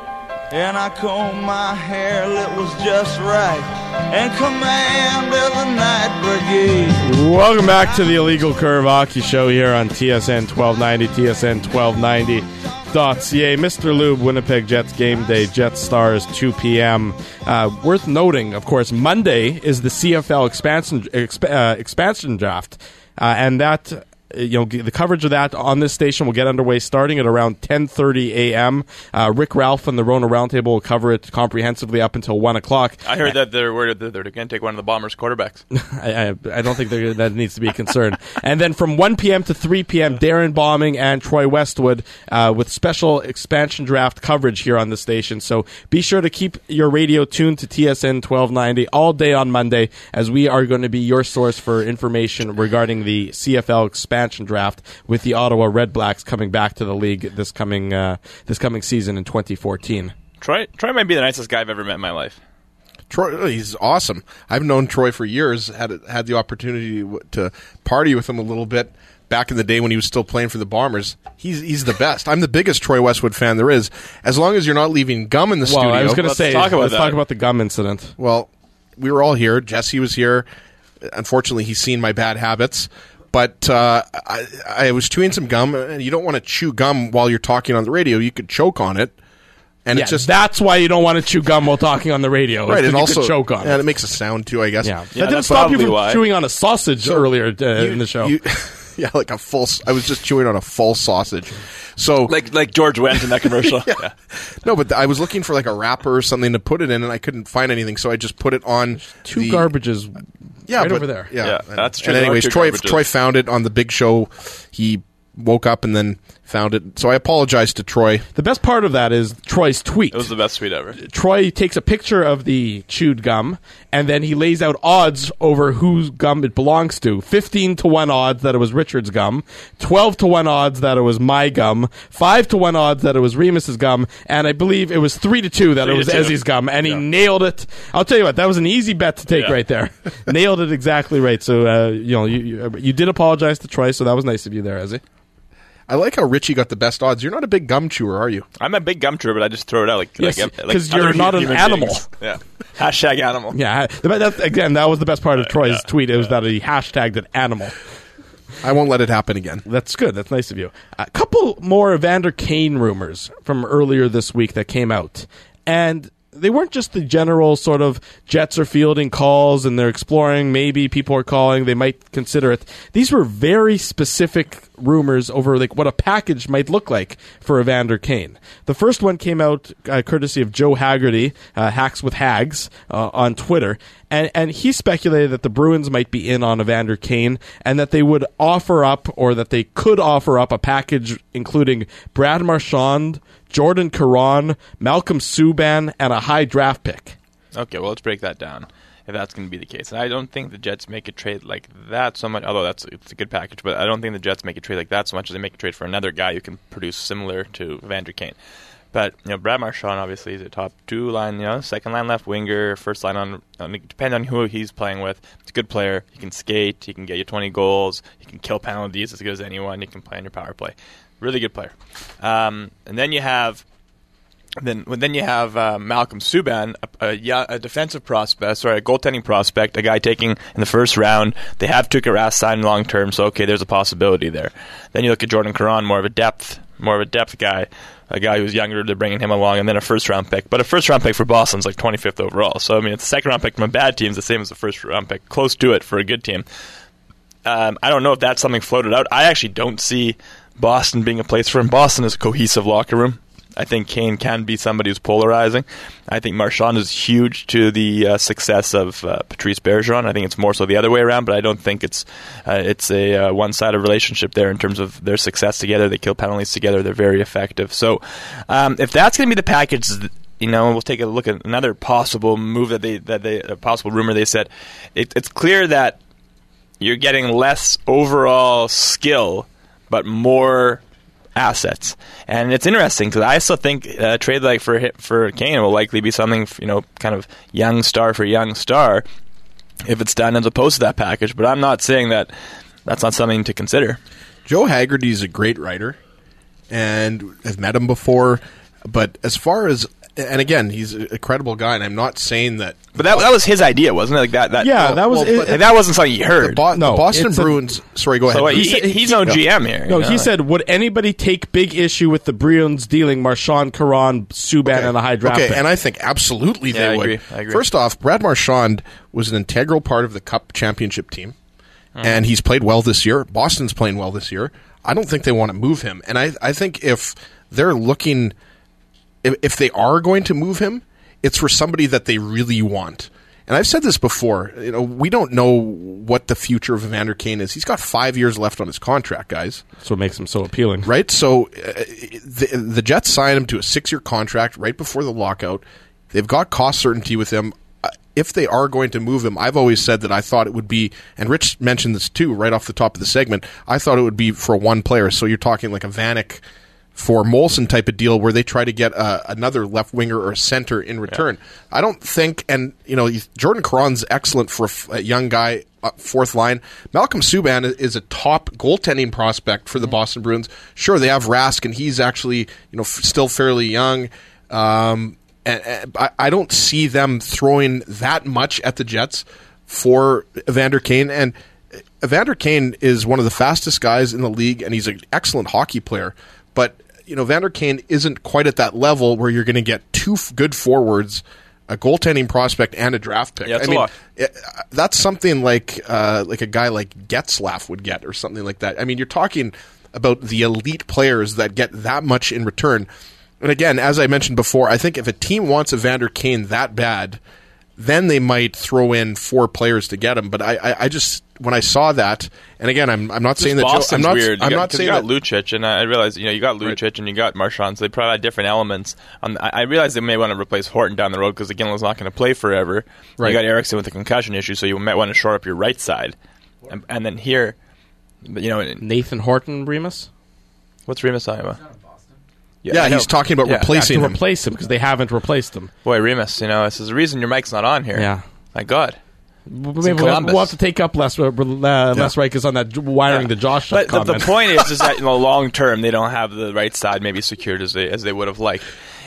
and I combed my hair, it was just right, and commanded the night brigade. Welcome back to the Illegal Curve Hockey Show here on T S N twelve ninety, T S N twelve ninety dot C A. Mister Lube, Winnipeg Jets game day, Jets Stars, two p.m. Uh, worth noting, of course, Monday is the C F L expansion exp- uh, expansion draft, uh, and that... You know, the coverage of that on this station will get underway starting at around ten thirty a.m. Uh, Rick Ralph and the Rona Roundtable will cover it comprehensively up until one o'clock. I heard that they're worried that they're going to take one of the Bombers' quarterbacks. I, I, I don't think that needs to be a concern. And then from one p.m. to three p.m., Darren Bombing and Troy Westwood uh, with special expansion draft coverage here on the station. So be sure to keep your radio tuned to T S N twelve ninety all day on Monday, as we are going to be your source for information regarding the C F L expansion draft, with the Ottawa Red Blacks coming back to the league this coming uh, this coming season in twenty fourteen. Troy, Troy might be the nicest guy I've ever met in my life. Troy, he's awesome. I've known Troy for years. Had had the opportunity to party with him a little bit back in the day when he was still playing for the Bombers. He's he's the best. I'm the biggest Troy Westwood fan there is. As long as you're not leaving gum in the well, studio. I was going to say, talk about let's that. talk about the gum incident. Well, we were all here. Jesse was here. Unfortunately, he's seen my bad habits. But uh, I, I was chewing some gum, and you don't want to chew gum while you're talking on the radio. You could choke on it, and Yeah, it's just that's why you don't want to chew gum while talking on the radio. right. is 'cause And you also, could choke on and it. it makes a sound too, I guess. Yeah, Yeah, that didn't that's stop you probably from why. chewing on a sausage So, earlier uh, You- in the show. you- yeah, like a full. I was just chewing on a full sausage. So Like like George Wendt in that commercial. yeah. no, but I was looking for like a wrapper or something to put it in, and I couldn't find anything. So I just put it on Two the, garbages Yeah, right but- over there. Yeah, Yeah, and, that's true. And There are anyways, two Troy garbages. Troy found it on the big show. He woke up and then found it. So I apologize to Troy. The best part of that is Troy's tweet. It was the best tweet ever. Troy takes a picture of the chewed gum, and then he lays out odds over whose gum it belongs to. fifteen to one odds that it was Richard's gum, twelve to one odds that it was my gum, five to one odds that it was Remus's gum, and I believe it was three to two that Three it was to two. Ezzy's gum, and he Yeah. nailed it. I'll tell you what, that was an easy bet to take Yeah. right there. Nailed it exactly right. So, uh, you know, you, you, you did apologize to Troy, so that was nice of you there, Ezzy. I like how Richie got the best odds. You're not a big gum chewer, are you? I'm a big gum chewer, but I just throw it out like Yes, like, like 'cause other you're not an human animal. beings. Yeah. Hashtag animal. Yeah, that, again, that was the best part of Troy's yeah. tweet. It was that he hashtagged it animal. I won't let it happen again. That's good. That's nice of you. A couple more Evander Kane rumors from earlier this week that came out. And they weren't just the general sort of Jets are fielding calls and they're exploring, maybe people are calling, they might consider it. These were very specific rumors over like what a package might look like for Evander Kane. The first one came out uh, courtesy of Joe Haggerty, uh, Hacks with Hags, uh, on Twitter. And, and he speculated that the Bruins might be in on Evander Kane and that they would offer up, or that they could offer up, a package including Brad Marchand, Jordan Caron, Malcolm Subban, and a high draft pick. Okay, well, let's break that down if that's going to be the case. And I don't think the Jets make a trade like that so much, although that's it's a good package, but I don't think the Jets make a trade like that so much as they make a trade for another guy who can produce similar to Evander Kane. But, you know, Brad Marchand obviously is a top two line, you know, second line left winger, first line on, on depending on who he's playing with. He's a good player. He can skate. He can get you twenty goals. He can kill penalties as good as anyone. He can play on your power play. Really good player. Um, and then you have then then you have uh, Malcolm Subban, a, a, yeah, a defensive prospect, sorry, a goaltending prospect, a guy taking in the first round. They have Tuukka Rask signed long term, so okay, there's a possibility there. Then you look at Jordan Caron, more of a depth, more of a depth guy, a guy who's younger. They're bringing him along, and then a first round pick. But a first round pick for Boston's like twenty-fifth overall. So I mean, it's a second round pick from a bad team, it's the same as a first round pick, close to it for a good team. Um, I don't know if that's something floated out. I actually don't see Boston being a place for him. Boston is a cohesive locker room. I think Kane can be somebody who's polarizing. I think Marchand is huge to the uh, success of uh, Patrice Bergeron. I think it's more so the other way around, but I don't think it's uh, it's a uh, one-sided relationship there in terms of their success together. They kill penalties together. They're very effective. So um, if that's going to be the package, you know, we'll take a look at another possible move that they that they a possible rumor they said. It, it's clear that you're getting less overall skill, but more assets. And it's interesting because I still think a trade like for for Kane will likely be something, you know, kind of young star for young star if it's done as opposed to that package. But I'm not saying that that's not something to consider. Joe Haggerty is a great writer, and have met him before. But as far as, and again, he's a credible guy, and I'm not saying that. But that that was his idea, wasn't it? Like that. that Yeah, well, that was well, it- but- like, that wasn't something you heard. The, Bo- No, the Boston it's a- Bruins. sorry, go ahead. so what, he, He said- he's no G M here. No, you know? he said, would anybody take big issue with the Bruins dealing Marchand, Caron, Subban, Okay. and a high draft Okay, pick? and I think absolutely Yeah, they I would. agree. I agree. First off, Brad Marchand was an integral part of the Cup championship team, Mm. and he's played well this year. Boston's playing well this year. I don't think they want to move him, and I, I think if they're looking, if, if they are going to move him, it's for somebody that they really want. And I've said this before. You know, we don't know what the future of Evander Kane is. He's got five years left on his contract, guys. That's what makes him so appealing. Right? So uh, the, the Jets signed him to a six-year contract right before the lockout. They've got cost certainty with him. Uh, if they are going to move him, I've always said that I thought it would be, and Rich mentioned this too right off the top of the segment, I thought it would be for one player. So you're talking like a Vanek for Molson type of deal where they try to get uh, another left winger or a center in return. Yeah. I don't think, and you know, Jordan Caron's excellent for a, f- a young guy, uh, fourth line. Malcolm Subban is a top goaltending prospect for the Boston Bruins. Sure, they have Rask, and he's actually, you know, f- still fairly young. Um, and, and I, I don't see them throwing that much at the Jets for Evander Kane. And Evander Kane is one of the fastest guys in the league, and he's an excellent hockey player. But you know, Evander Kane isn't quite at that level where you're going to get two f- good forwards, a goaltending prospect, and a draft pick. Yeah, that's I mean, a lot. it, uh, that's something like uh, like a guy like Getzlaff would get, or something like that. I mean, you're talking about the elite players that get that much in return. And again, as I mentioned before, I think if a team wants Evander Kane that bad, then they might throw in four players to get him. But I, I, I just when I saw that, and again, I'm I'm not saying that Joe, Boston's I'm not weird. You I'm got, not 'cause saying you got that Lucic, and I realize you know you got Lucic Right. and you got Marchand, so they provide different elements. Um, I, I realize they may want to replace Horton down the road because Ginla's not going to play forever. Right. You got Eriksson with a concussion issue, so you might want to shore up your right side, and, and then here, you know, Nathan Horton, Remus? what's Remus talking about? Yeah, I know. he's talking about Yeah. replacing to him. replace him because they haven't replaced him. Boy, Remus, you know, this is the reason your mic's not on here. Yeah. My God. Maybe in we'll have, Columbus. we'll have to take up less uh, less Rikers on that j- wiring the Josh But the, comment. the point is, is that in the long term, they don't have the right side maybe secured as they as they would have liked.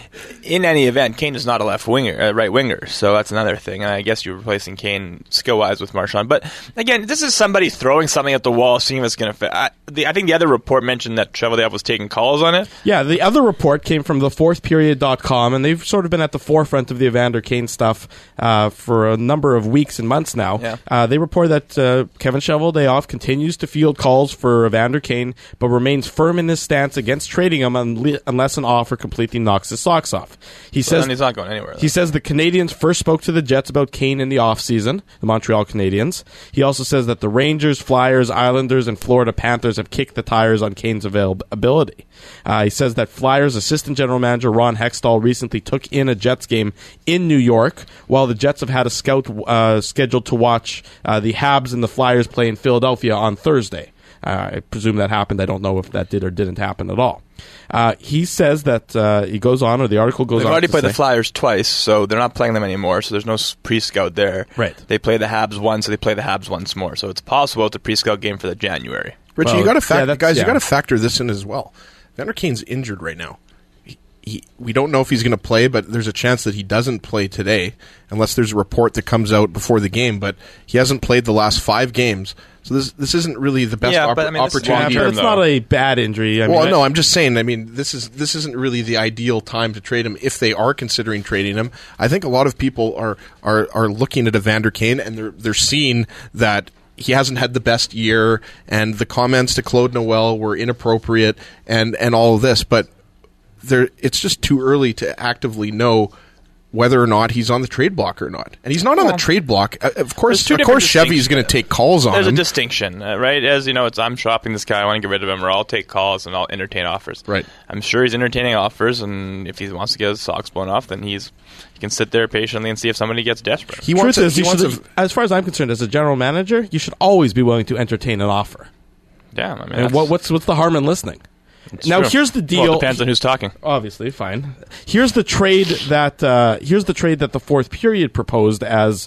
In any event, Kane is not a left winger, uh, right winger, so that's another thing. And I guess you're replacing Kane skill wise with Marchand. But again, this is somebody throwing something at the wall, seeing if it's going to fit. I, the, I think the other report mentioned that Cheveldayoff was taking calls on it. Yeah, the other report came from the fourth period dot com, and they've sort of been at the forefront of the Evander Kane stuff uh, for a number of weeks and months now. Yeah. Uh, they report that uh, Kevin Cheveldayoff continues to field calls for Evander Kane, but remains firm in his stance against trading him unle- unless an offer completely knocks his socks off. He So says then he's not going anywhere. He says the Canadians first spoke to the Jets about Kane in the offseason, the Montreal Canadiens. He also says that the Rangers, Flyers, Islanders, and Florida Panthers have kicked the tires on Kane's availability. Uh, he says that Flyers assistant general manager Ron Hextall recently took in a Jets game in New York, while the Jets have had a scout uh, scheduled to watch uh, the Habs and the Flyers play in Philadelphia on Thursday. Uh, I presume that happened. I don't know if that did or didn't happen at all. Uh, he says that uh, he goes on, or the article goes They've on. already to played say, the Flyers twice, so they're not playing them anymore, so there's no s- pre-scout there. Right. They play the Habs once, so they play the Habs once more. So it's possible it's a pre-scout game for the January. Richie, Well, you got to yeah, factor, that's- guys. yeah. You got to factor this in as well. Evander Kane's injured right now. He, he, we don't know if he's going to play, but there's a chance that he doesn't play today, unless there's a report that comes out before the game. But he hasn't played the last five games, so this this isn't really the best Yeah, oppor- but, I mean, this is Yeah, opportunity. but term, it's though. not a bad injury. I Well, mean, no, I'm just saying. I mean, this is this isn't really the ideal time to trade him if they are considering trading him. I think a lot of people are are, are looking at Evander Kane and they're they're seeing that he hasn't had the best year, and the comments to Claude Noel were inappropriate, and and all of this. But there, it's just too early to actively know whether or not he's on the trade block or not. And he's not on the Well, trade block. Uh, Of course, there's two of different course, Chevy's distinctions. going to take calls on There's him. a distinction, uh, right? As you know, it's I'm shopping this guy, I want to get rid of him, or I'll take calls and I'll entertain offers. Right. I'm sure he's entertaining offers, and if he wants to get his socks blown off, then he's he can sit there patiently and see if somebody gets desperate. he truth wants. A, is, he you wants should, a, as far as I'm concerned, as a general manager, you should always be willing to entertain an offer. yeah, I mean, And that's- what, what's what's the harm in listening? it's Now, true. here's the deal. Well, it depends on who's talking. Obviously, fine. Here's the trade that uh, here's the trade that the fourth period proposed as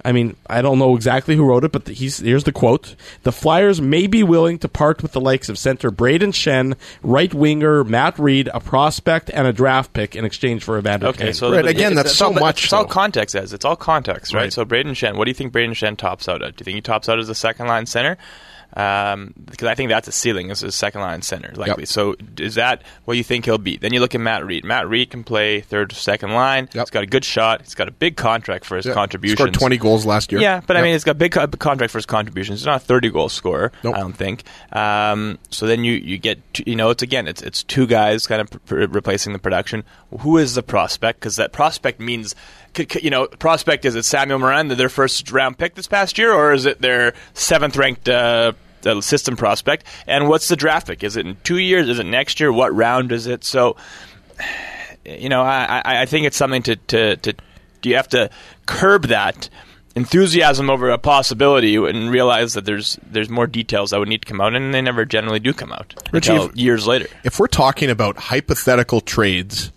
I mean, I don't know exactly who wrote it, but the, he's, here's the quote. The Flyers may be willing to part with the likes of center Braden Shen, right winger Matt Reed, a prospect, and a draft pick in exchange for Evander Okay, Kane. so right, the, again, it, that's it's so all, much. It's all though. context, as it's all context, right? Right. So Braden Shen, what do you think Braden Shen tops out at? Do you think he tops out as a second line center? Um, because I think that's a ceiling as a second line center, likely. Yep. So is that what you think he'll be? Then you look at Matt Reed. Matt Reed can play third, second line. Yep. He's got a good shot. He's got a big contract for his Yeah. contributions. Scored twenty goals last year. Yeah, but I Yep. mean, he's got a big co- contract for his contributions. He's not a thirty-goal scorer, Nope. I don't think. Um, so then you, you get, two, you know, it's again, it's it's two guys kind of pr- pr- replacing the production. Who is the prospect? Because that prospect means, c- c- you know, prospect, is it Samuel Miranda, their first-round pick this past year, or is it their seventh-ranked uh, uh, system prospect? And what's the draft pick? Is it in two years? Is it next year? What round is it? So, you know, I, I, I think it's something to, to, to you have to curb that enthusiasm over a possibility and realize that there's there's more details that would need to come out, and they never generally do come out Richie, until if- years later. If we're talking about hypothetical trades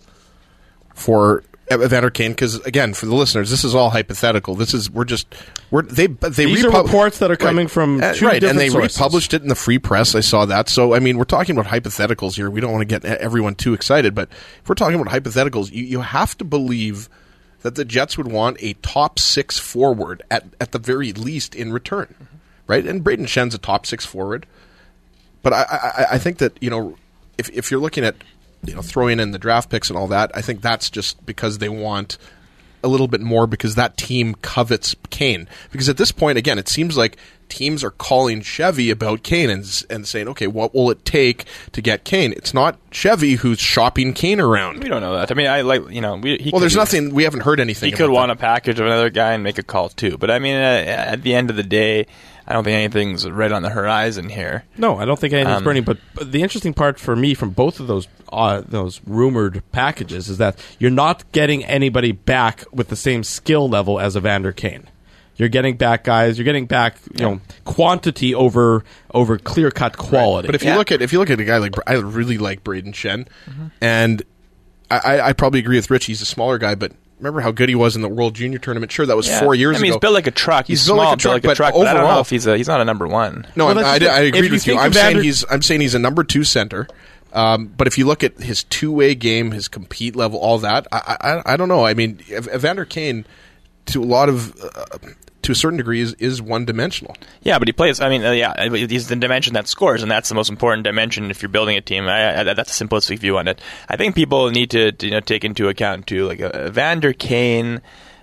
for Evander Kane, because again, for the listeners, this is all hypothetical. This is we're just we're they they These are repub- reports that are coming right. from Uh, two right, different and they sources. republished it in the Free Press. I saw that. So I mean, we're talking about hypotheticals here. We don't want to get everyone too excited, but if we're talking about hypotheticals, you, you have to believe that the Jets would want a top six forward at at the very least in return, right? And Braden Shen's a top six forward, but I I, I think that you know if if you're looking at you know throwing in the draft picks and all that, I think that's just because they want a little bit more because that team covets Kane. Because at this point, again, it seems like teams are calling Chevy about Kane and, and saying, okay, what will it take to get Kane? It's not Chevy who's shopping Kane around. We don't know that. I mean, I like you know. We, he Well, could there's be- nothing. We haven't heard anything. He could about want that. a package of another guy and make a call too. But I mean, uh, at the end of the day, I don't think anything's right on the horizon here. No, I don't think anything's Um, burning. But, but the interesting part for me from both of those uh, those rumored packages is that you're not getting anybody back with the same skill level as Evander Kane. You're getting back guys. You're getting back, you know, quantity over over clear cut quality. But if you Yeah. look at if you look at a guy like I really like Braden Shen, and I, I, I probably agree with Rich. He's a smaller guy, but remember how good he was in the World Junior Tournament? Sure, that was Yeah. four years I mean, ago. he's built like a truck. He's, He's built small, like a truck, built like a but truck. But I don't know overall- if he's a, he's not a number one. No, Well, I, that's I, just I it. agreed If you with you. think I'm saying Evander- he's I'm saying he's a number two center. Um, but if you look at his two way game, his compete level, all that, I I, I don't know. I mean, Ev- Evander Kane, to a lot of uh, to a certain degree, is, is one dimensional. Yeah, but he plays. I mean, uh, yeah, he's the dimension that scores, and that's the most important dimension if you're building a team. I, I, that's a simplistic view on it. I think people need to, to you know take into account too, like uh, Evander Kane.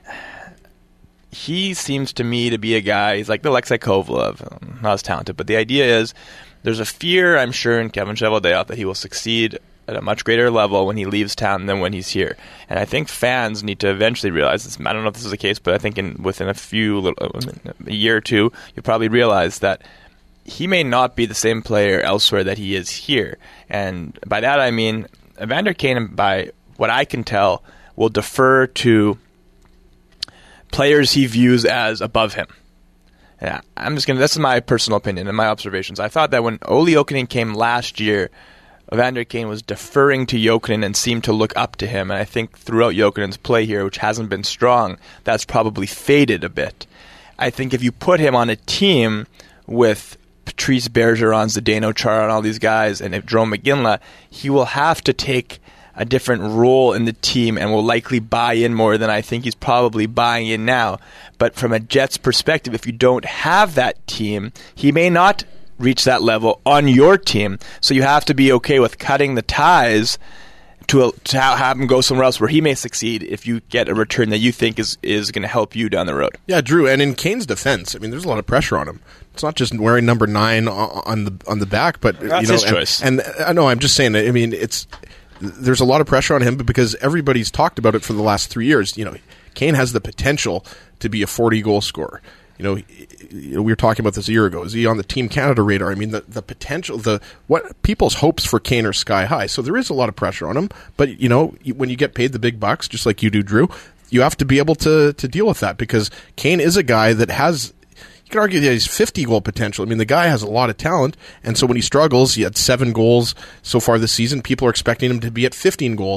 He seems to me to be a guy. He's like the Alexei Kovalev, not as talented, but the idea is there's a fear, I'm sure, in Kevin Cheveldayoff that he will succeed at a much greater level when he leaves town than when he's here. And I think fans need to eventually realize this. I don't know if this is the case, but I think in within a few little, a year or two, you'll probably realize that he may not be the same player elsewhere that he is here. And by that I mean Evander Kane, by what I can tell, will defer to players he views as above him. Yeah, I'm just gonna. That's my personal opinion and my observations. I thought that when Olli Jokinen came last year, Evander Kane was deferring to Jokinen and seemed to look up to him. And I think throughout Jokinen's play here, which hasn't been strong, that's probably faded a bit. I think if you put him on a team with Patrice Bergeron, Zdeno Chara, and all these guys, and if Jerome McGinley, he will have to take a different role in the team and will likely buy in more than I think he's probably buying in now. But from a Jets perspective, if you don't have that team, he may not reach that level on your team. So you have to be okay with cutting the ties to, to have him go somewhere else where he may succeed if you get a return that you think is, is going to help you down the road. Yeah, Drew. And in Kane's defense, I mean, there's a lot of pressure on him. It's not just wearing number nine on on the on the back, but That's you know, his and, choice. And I know I'm just saying. I mean, it's there's a lot of pressure on him because everybody's talked about it for the last three years. You know, Kane has the potential to be a forty goal scorer. You know, we were talking about this a year ago. Is he on the Team Canada radar? I mean, the, the potential, the what people's hopes for Kane are sky high. So there is a lot of pressure on him. But you know, when you get paid the big bucks, just like you do, Drew, you have to be able to to deal with that because Kane is a guy that has. You can argue that he's fifty goal potential. I mean, the guy has a lot of talent, and so when he struggles, he had seven goals so far this season. People are expecting him to be at fifteen goals,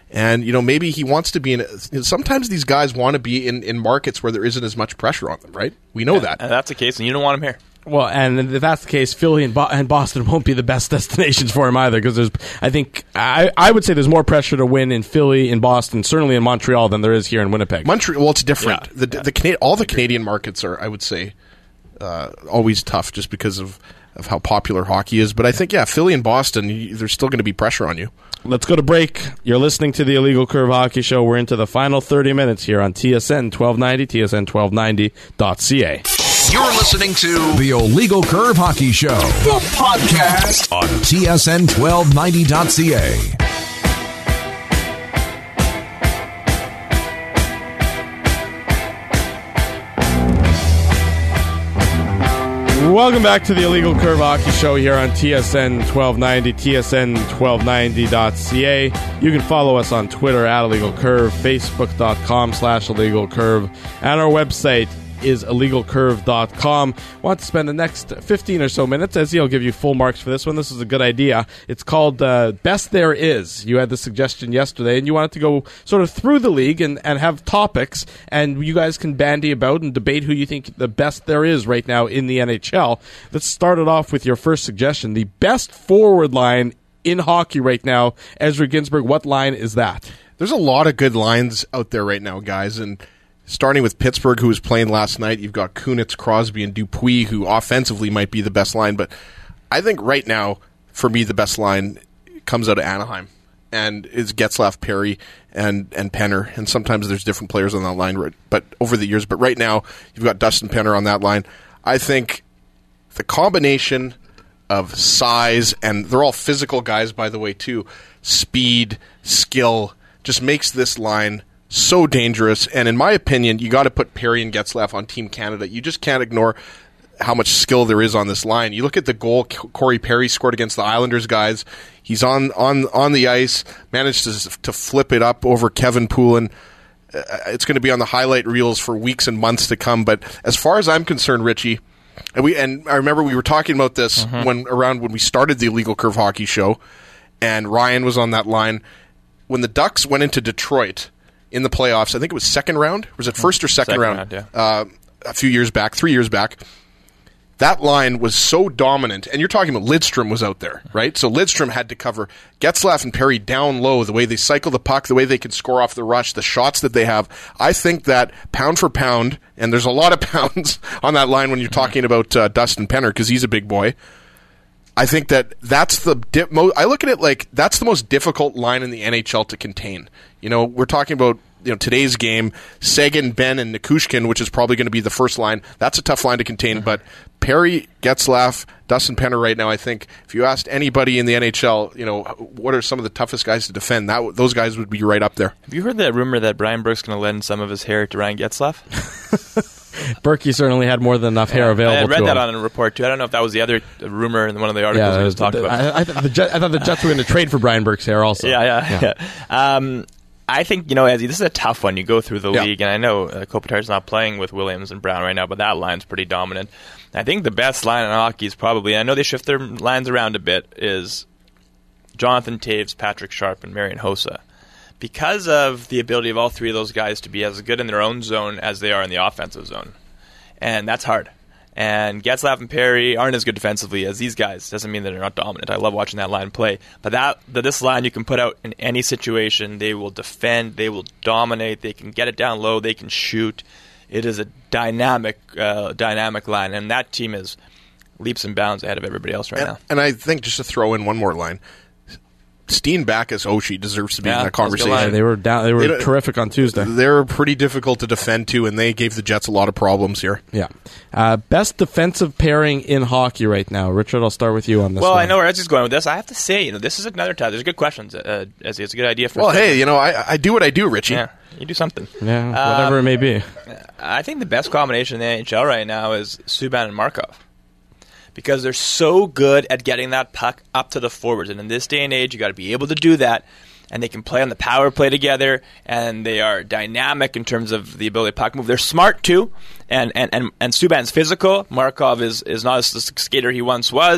And, you know, maybe he wants to be in – sometimes these guys want to be in, in markets where there isn't as much pressure on them, right? We know yeah, that. And that's the case, and you don't want him here. Well, and if that's the case, Philly and, Bo- and Boston won't be the best destinations for him either, because there's, I think, I, I would say there's more pressure to win in Philly, in Boston, certainly in Montreal, than there is here in Winnipeg. Montreal, well, it's different. Yeah. The, the Cana- all the Canadian markets are, I would say, uh, always tough just because of, of how popular hockey is. But I think, yeah, Philly and Boston, you, there's still going to be pressure on you. Let's go to break. You're listening to the Illegal Curve Hockey Show. We're into the final thirty minutes here on T S N twelve ninety, T S N twelve ninety dot C A. You're listening to the Illegal Curve Hockey Show, the podcast on T S N twelve ninety dot C A. Welcome back to the Illegal Curve Hockey Show here on T S N twelve ninety, T S N twelve ninety dot C A. You can follow us on Twitter at Illegal Curve, Facebook.com slash Illegal Curve, and our website is illegal curve dot com. Want to spend the next fifteen or so minutes, as he'll give you full marks for this one. This is a good idea. It's called uh, Best There Is. You had the suggestion yesterday, and you wanted to go sort of through the league and, and have topics, and you guys can bandy about and debate who you think the best there is right now in the N H L. Let's start it off with your first suggestion. The best forward line in hockey right now. Ezra Ginsburg, what line is that? There's a lot of good lines out there right now, guys, and starting with Pittsburgh, who was playing last night, you've got Kunitz, Crosby, and Dupuis, who offensively might be the best line. But I think right now, for me, the best line comes out of Anaheim, and is Getzlaf, Perry, and and Penner. And sometimes there's different players on that line, but over the years. But right now, you've got Dustin Penner on that line. I think the combination of size, and they're all physical guys, by the way, too, speed, skill, just makes this line so dangerous. And in my opinion, you got to put Perry and Getzlaf on Team Canada. You just can't ignore how much skill there is on this line. You look at the goal Corey Perry scored against the Islanders, guys. He's on on on the ice, managed to to flip it up over Kevin Poulin. Uh, it's going to be on the highlight reels for weeks and months to come. But as far as I'm concerned, Richie, and we and I remember we were talking about this mm-hmm. when around when we started the Illegal Curve Hockey Show, and Ryan was on that line when the Ducks went into Detroit in the playoffs. I think it was second round. Was it first or second, second round? round yeah. uh, a few years back, three years back. That line was so dominant, and you're talking about Lidstrom was out there, right? So Lidstrom had to cover Getzlaf and Perry down low, the way they cycle the puck, the way they can score off the rush, the shots that they have. I think that pound for pound, and there's a lot of pounds on that line when you're talking about uh, Dustin Penner, because he's a big boy. I think that that's the di- mo- I look at it like that's the most difficult line in the N H L to contain. You know, we're talking about you know today's game, Seguin, Ben, and Nikushkin, which is probably going to be the first line. That's a tough line to contain, but Perry, Getzlaf, Dustin Penner right now, I think if you asked anybody in the N H L, you know, what are some of the toughest guys to defend, that those guys would be right up there. Have you heard that rumor that Brian Burke's going to lend some of his hair to Ryan Getzlaf? Berkey certainly had more than enough hair available. I read to that him. on a report too. I don't know if that was the other rumor in one of the articles yeah, we just talked the, about. I, I, th- the Jet, I thought the Jets were going to trade for Brian Burke's hair also. Yeah, yeah, yeah. yeah. Um, I think, you know, Ezzy, this is a tough one. You go through the yeah. league, and I know uh, Kopitar's not playing with Williams and Brown right now, but that line's pretty dominant. I think the best line in hockey is probably, I know they shift their lines around a bit, is Jonathan Toews, Patrick Sharp, and Marian Hossa. Because of the ability of all three of those guys to be as good in their own zone as they are in the offensive zone. And that's hard. And Getzlaf and Perry aren't as good defensively as these guys. Doesn't mean that they're not dominant. I love watching that line play. But that, that this line you can put out in any situation. They will defend. They will dominate. They can get it down low. They can shoot. It is a dynamic, uh, dynamic line. And that team is leaps and bounds ahead of everybody else right and, now. And I think just to throw in one more line, Steen Backus Oshie deserves to be yeah, in that conversation. Yeah, they were down. They were they, terrific on Tuesday. They're pretty difficult to defend too, and they gave the Jets a lot of problems here. Yeah, uh, best defensive pairing in hockey right now. Richard, I'll start with you on this. Well, one. I know where Ezzy's going with this. I have to say, you know, this is another time. There's good questions, uh, Ezzy. It's a good idea for. Well, hey, you know, I, I do what I do, Richie. Yeah, you do something. Yeah, whatever um, it may be. I think the best combination in the N H L right now is Subban and Markov. Because they're so good at getting that puck up to the forwards. And in this day and age, you got to be able to do that. And they can play on the power play together. And they are dynamic in terms of the ability to puck move. They're smart, too. And and, and, and Subban's physical. Markov is, is not a skater he once was.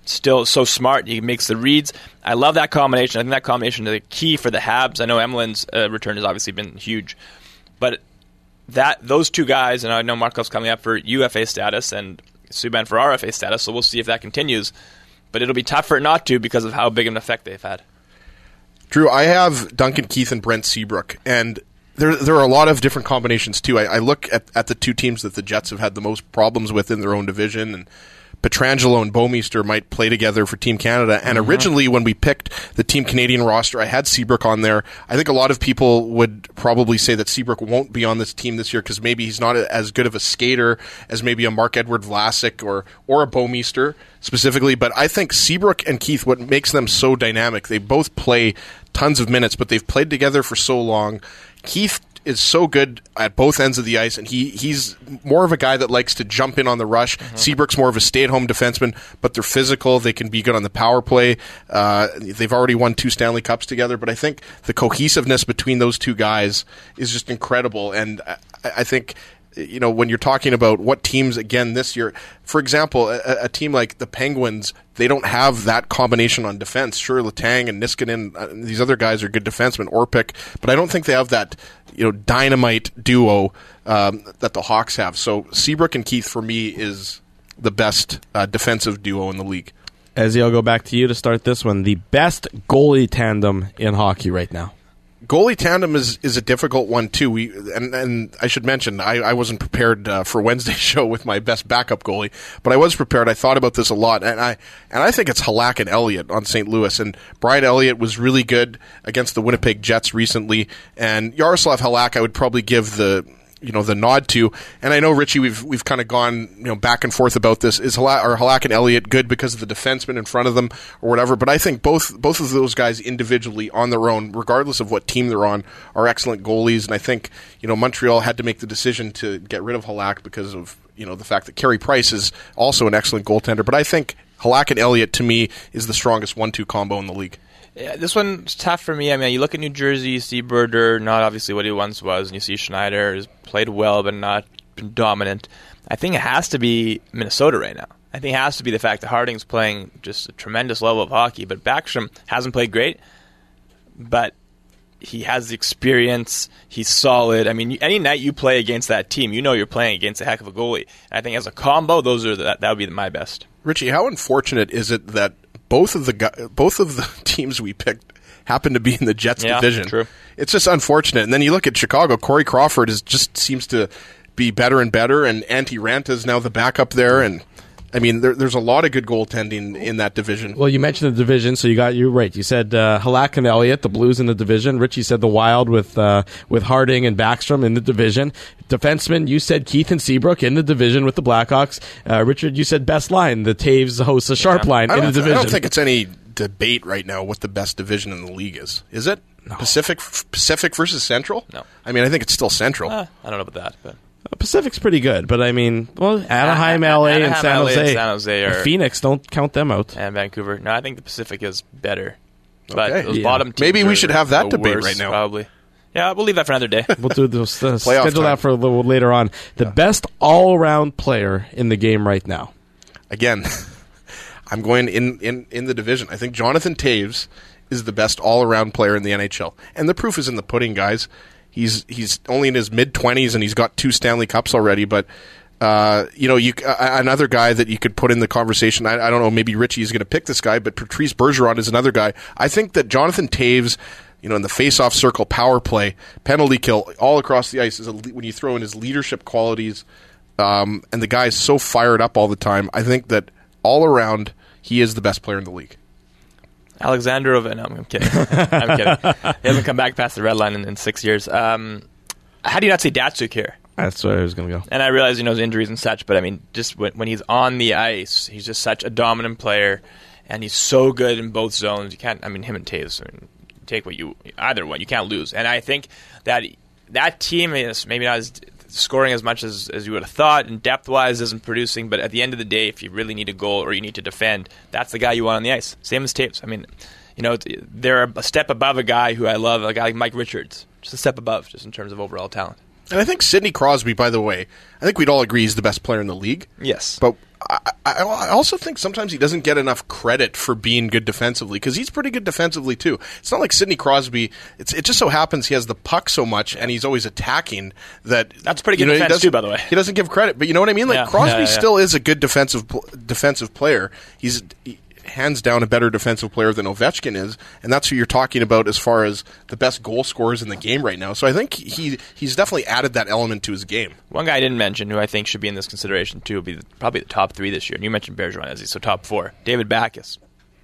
still so smart. He makes the reads. I love that combination. I think that combination is the key for the Habs. I know Emelin's uh, return has obviously been huge, but that those two guys, and I know Markov's coming up for U F A status and Subban for R F A status, so we'll see if that continues. But it'll be tough for it not to because of how big of an effect they've had. Drew, I have Duncan Keith and Brent Seabrook, and there there are a lot of different combinations too. I, I look at, at the two teams that the Jets have had the most problems with in their own division, and Pietrangelo and Bouwmeester might play together for Team Canada. And mm-hmm. originally, when we picked the Team Canadian roster, I had Seabrook on there. I think a lot of people would probably say that Seabrook won't be on this team this year because maybe he's not as good of a skater as maybe a Marc-Edouard Vlasic or or a Bouwmeester specifically. But I think Seabrook and Keith, what makes them so dynamic, they both play tons of minutes, but they've played together for so long. Keith is so good at both ends of the ice, and he he's more of a guy that likes to jump in on the rush. Mm-hmm. Seabrook's more of a stay-at-home defenseman, but they're physical. They can be good on the power play. Uh, they've already won two Stanley Cups together, but I think the cohesiveness between those two guys is just incredible, and I, I think you know, when you're talking about what teams, again, this year, for example, a, a team like the Penguins, they don't have that combination on defense. Sure, Letang and Niskanen, uh, these other guys are good defensemen, Orpik, but I don't think they have that, you know, dynamite duo um, that the Hawks have. So Seabrook and Keith, for me, is the best uh, defensive duo in the league. Ezzy, I'll go back to you to start this one. The best goalie tandem in hockey right now. Goalie tandem is, is a difficult one too. We and, and I should mention I, I wasn't prepared uh, for Wednesday's show with my best backup goalie, but I was prepared. I thought about this a lot, and I and I think it's Halak and Elliott on Saint Louis. And Brian Elliott was really good against the Winnipeg Jets recently, and Yaroslav Halak I would probably give the you know the nod to. And I know, Richie, we've we've kind of gone you know back and forth about this. Is Halak, or Halak and Elliott good because of the defenseman in front of them or whatever? But I think both both of those guys individually on their own, regardless of what team they're on, are excellent goalies. And I think you know Montreal had to make the decision to get rid of Halak because of you know the fact that Carey Price is also an excellent goaltender. But I think Halak and Elliott, to me, is the strongest one two combo in the league. Yeah, this one's tough for me. I mean, you look at New Jersey, you see Berger, not obviously what he once was, and you see Schneider has played well but not been dominant. I think it has to be Minnesota right now. I think it has to be the fact that Harding's playing just a tremendous level of hockey, but Backstrom hasn't played great, but he has the experience, he's solid. I mean, any night you play against that team, you know you're playing against a heck of a goalie. And I think as a combo, those are the, that would be my best. Richie, how unfortunate is it that Both of the both of the teams we picked happen to be in the Jets yeah, division? True. It's just unfortunate. And then you look at Chicago. Corey Crawford is just seems to be better and better, and Antti Ranta is now the backup there. And I mean, there, there's a lot of good goaltending in that division. Well, you mentioned the division, so you got you right. You said uh, Halak and Elliott, the Blues in the division. Richie said the Wild with uh, with Harding and Backstrom in the division. Defenseman, you said Keith and Seabrook in the division with the Blackhawks. Uh, Richard, you said best line. The Taves hosts a sharp yeah. line in the division. I don't think it's any debate right now what the best division in the league is. Is it? No. Pacific Pacific versus Central? No. I mean, I think it's still Central. Uh, I don't know about that, but... Pacific's pretty good, but I mean, well, Anaheim, L A, Anaheim, and San L A Jose. and San Jose are, Phoenix, don't count them out. And Vancouver. No, I think the Pacific is better. But okay. those yeah. bottom teams Maybe we are, should have that debate worse, right now. Probably. Yeah, we'll leave that for another day. We'll do those. Uh, Playoff schedule time. that for a little later on. The yeah. best all-around player in the game right now. Again, I'm going in, in, in the division. I think Jonathan Taves is the best all-around player in the N H L. And the proof is in the pudding, guys. He's he's only in his mid-twenties, and he's got two Stanley Cups already. But, uh, you know, you uh, another guy that you could put in the conversation, I, I don't know, maybe Richie is going to pick this guy, but Patrice Bergeron is another guy. I think that Jonathan Taves, you know, in the face-off circle, power play, penalty kill, all across the ice, is a, when you throw in his leadership qualities, um, and the guy is so fired up all the time, I think that all around, he is the best player in the league. Alexandrov, no, I'm kidding. I'm kidding. He hasn't come back past the red line in, in six years. Um, how do you not say Datsuk here? That's where I was going to go. And I realize, you know, his injuries and such, but I mean, just when, when he's on the ice, he's just such a dominant player, and he's so good in both zones. You can't, I mean, him and Taves, I mean, take what you, either one, you can't lose. And I think that that team is maybe not as scoring as much as, as you would have thought, and depth-wise isn't producing, but at the end of the day, if you really need a goal or you need to defend, that's the guy you want on the ice. Same as Taves. I mean, you know, they're a step above a guy who I love, a guy like Mike Richards. Just a step above, just in terms of overall talent. And I think Sidney Crosby, by the way, I think we'd all agree he's the best player in the league. Yes. But I, I also think sometimes he doesn't get enough credit for being good defensively, because he's pretty good defensively too. It's not like Sidney Crosby. It's, it just so happens he has the puck so much and he's always attacking that. That's pretty good you know, defense too, by the way. He doesn't give credit, but you know what I mean? Like yeah. Crosby yeah, yeah, yeah. still is a good defensive defensive player. He's he, hands down a better defensive player than Ovechkin is, and that's who you're talking about as far as the best goal scorers in the game right now. So I think he he's definitely added that element to his game. One guy I didn't mention who I think should be in this consideration too would be the, probably the top three this year. And you mentioned Bergeron as he's so top four. David Backes.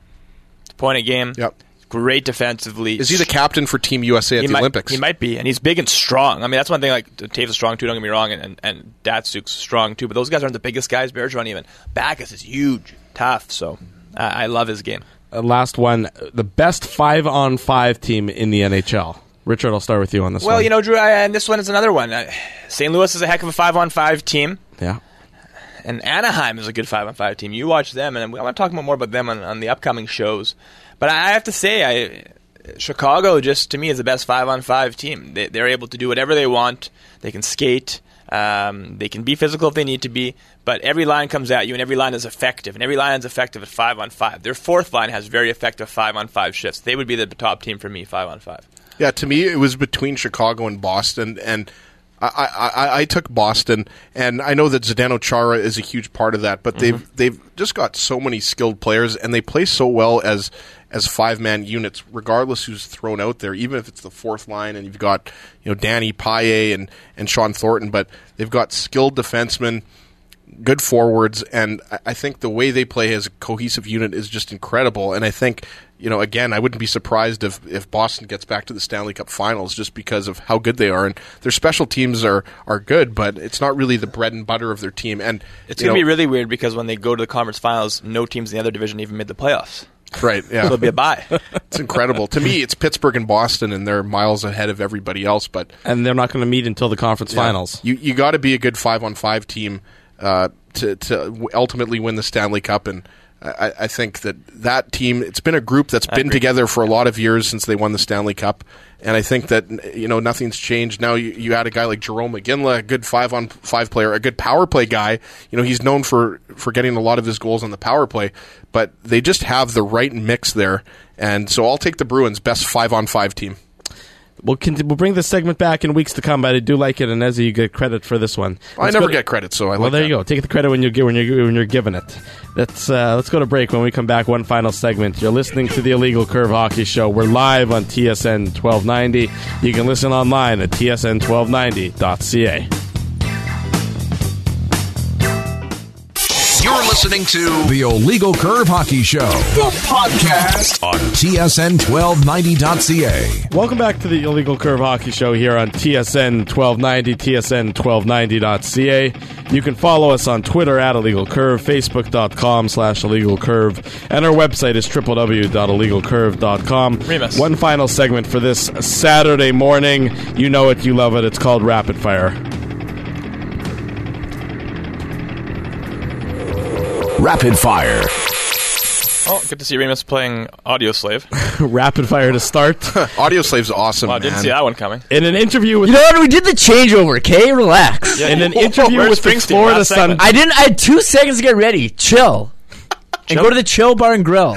Point a game. Yep. Great defensively. Is he the captain for Team U S A at he the might, Olympics? He might be, and he's big and strong. I mean, that's one thing, like, Taves is strong too, don't get me wrong, and, and, and Datsuk's strong too, but those guys aren't the biggest guys, Bergeron even. Backes is huge, tough, so uh, I love his game. Uh, last one, the best five-on-five team in the N H L. Richard, I'll start with you on this well, one. Well, you know, Drew, I, and this one is another one. Uh, Saint Louis is a heck of a five-on-five team. Yeah. And Anaheim is a good five-on-five team. You watch them, and I want to talk more about them on, on the upcoming shows. But I have to say, I... Chicago, just to me, is the best five-on-five team. They, they're able to do whatever they want. They can skate. Um, they can be physical if they need to be. But every line comes at you, and every line is effective. And every line is effective at five-on-five. Their fourth line has very effective five-on-five shifts. They would be the top team for me, five-on-five. Yeah, to me, it was between Chicago and Boston, and I, I, I took Boston, and I know that Zdeno Chara is a huge part of that, but mm-hmm. they've they've just got so many skilled players, and they play so well as as five-man units, regardless who's thrown out there, even if it's the fourth line and you've got, you know, Danny Paille and, and Sean Thornton, but they've got skilled defensemen, good forwards, and I think the way they play as a cohesive unit is just incredible. And I think, you know, again, I wouldn't be surprised if, if Boston gets back to the Stanley Cup Finals just because of how good they are. And their special teams are, are good, but it's not really the bread and butter of their team. And it's going to be really weird because when they go to the conference finals, no teams in the other division even made the playoffs. Right, yeah. So it'll be a bye. It's incredible. To me, it's Pittsburgh and Boston, and they're miles ahead of everybody else. But And they're not going to meet until the conference yeah, finals. You you got to be a good five-on-five team uh, to, to ultimately win the Stanley Cup, and I, I think that that team, it's been a group that's been together for a lot of years since they won the Stanley Cup, and I think that, you know, nothing's changed. Now you, you add a guy like Jerome McGinley, a good five-on-five player, a good power play guy. You know, he's known for, for getting a lot of his goals on the power play, but they just have the right mix there, and so I'll take the Bruins' best five-on-five team. We'll, continue, we'll bring this segment back in weeks to come, but I do like it, and Ezzy, you get credit for this one. Well, I never get credit, so I well, like there that. you go. Take the credit when you're when you're when you're given it. Let's uh, let's go to break. When we come back, one final segment. You're listening to the Illegal Curve Hockey Show. We're live on T S N twelve ninety. You can listen online at T S N twelve ninety dot C A. You're listening to the Illegal Curve Hockey Show, the podcast on T S N twelve ninety dot C A. Welcome back to the Illegal Curve Hockey Show here on T S N twelve ninety, T S N twelve ninety dot C A. You can follow us on Twitter at Illegal Curve, Facebook.com slash Illegal Curve, and our website is w w w dot illegal curve dot com. Remus. One final segment for this Saturday morning. You know it, you love it. It's called Rapid Fire. Rapid Fire. Oh, good to see Remus playing Audio Slave. Rapid Fire to start. Audio Slave's awesome, Well, I man. didn't see that one coming. In an interview with You know what? We did the changeover, okay? Relax. Yeah. in an Whoa, interview where's with the Springsteen? Florida Last Sun. segment. I didn't. I had two seconds to get ready. Chill. And Chill? go to the Chill Bar and Grill.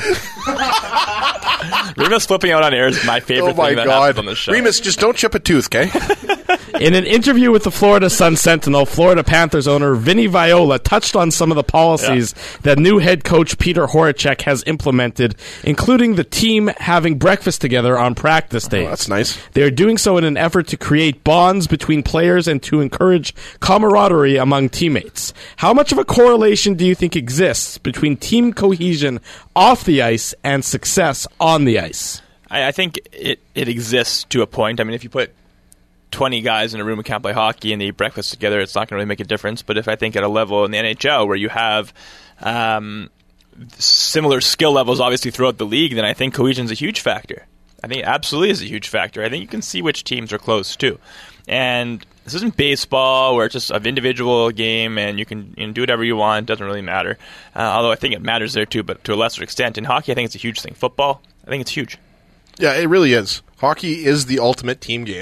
Remus flipping out on air is my favorite Oh my thing that God, happens on this show. Remus, just don't chip a tooth, okay? In an interview with the Florida Sun Sentinel, Florida Panthers owner Vinny Viola touched on some of the policies yeah. that new head coach Peter Horacek has implemented, including the team having breakfast together on practice days. Oh, that's nice. They are doing so in an effort to create bonds between players and to encourage camaraderie among teammates. How much of a correlation do you think exists between team cohesion off the ice and success on the ice? I, I think it, it exists to a point. I mean, if you put twenty guys in a room who can't play hockey and they eat breakfast together, it's not going to really make a difference. But if I think at a level in the N H L where you have um, similar skill levels obviously throughout the league, then I think cohesion is a huge factor. I think it absolutely is a huge factor. I think you can see which teams are close too. And this isn't baseball where it's just an individual game and you can, you can do whatever you want. It doesn't really matter. Uh, although I think it matters there too, but to a lesser extent. In hockey, I think it's a huge thing. Football, I think it's huge. Yeah, it really is. Hockey is the ultimate team game.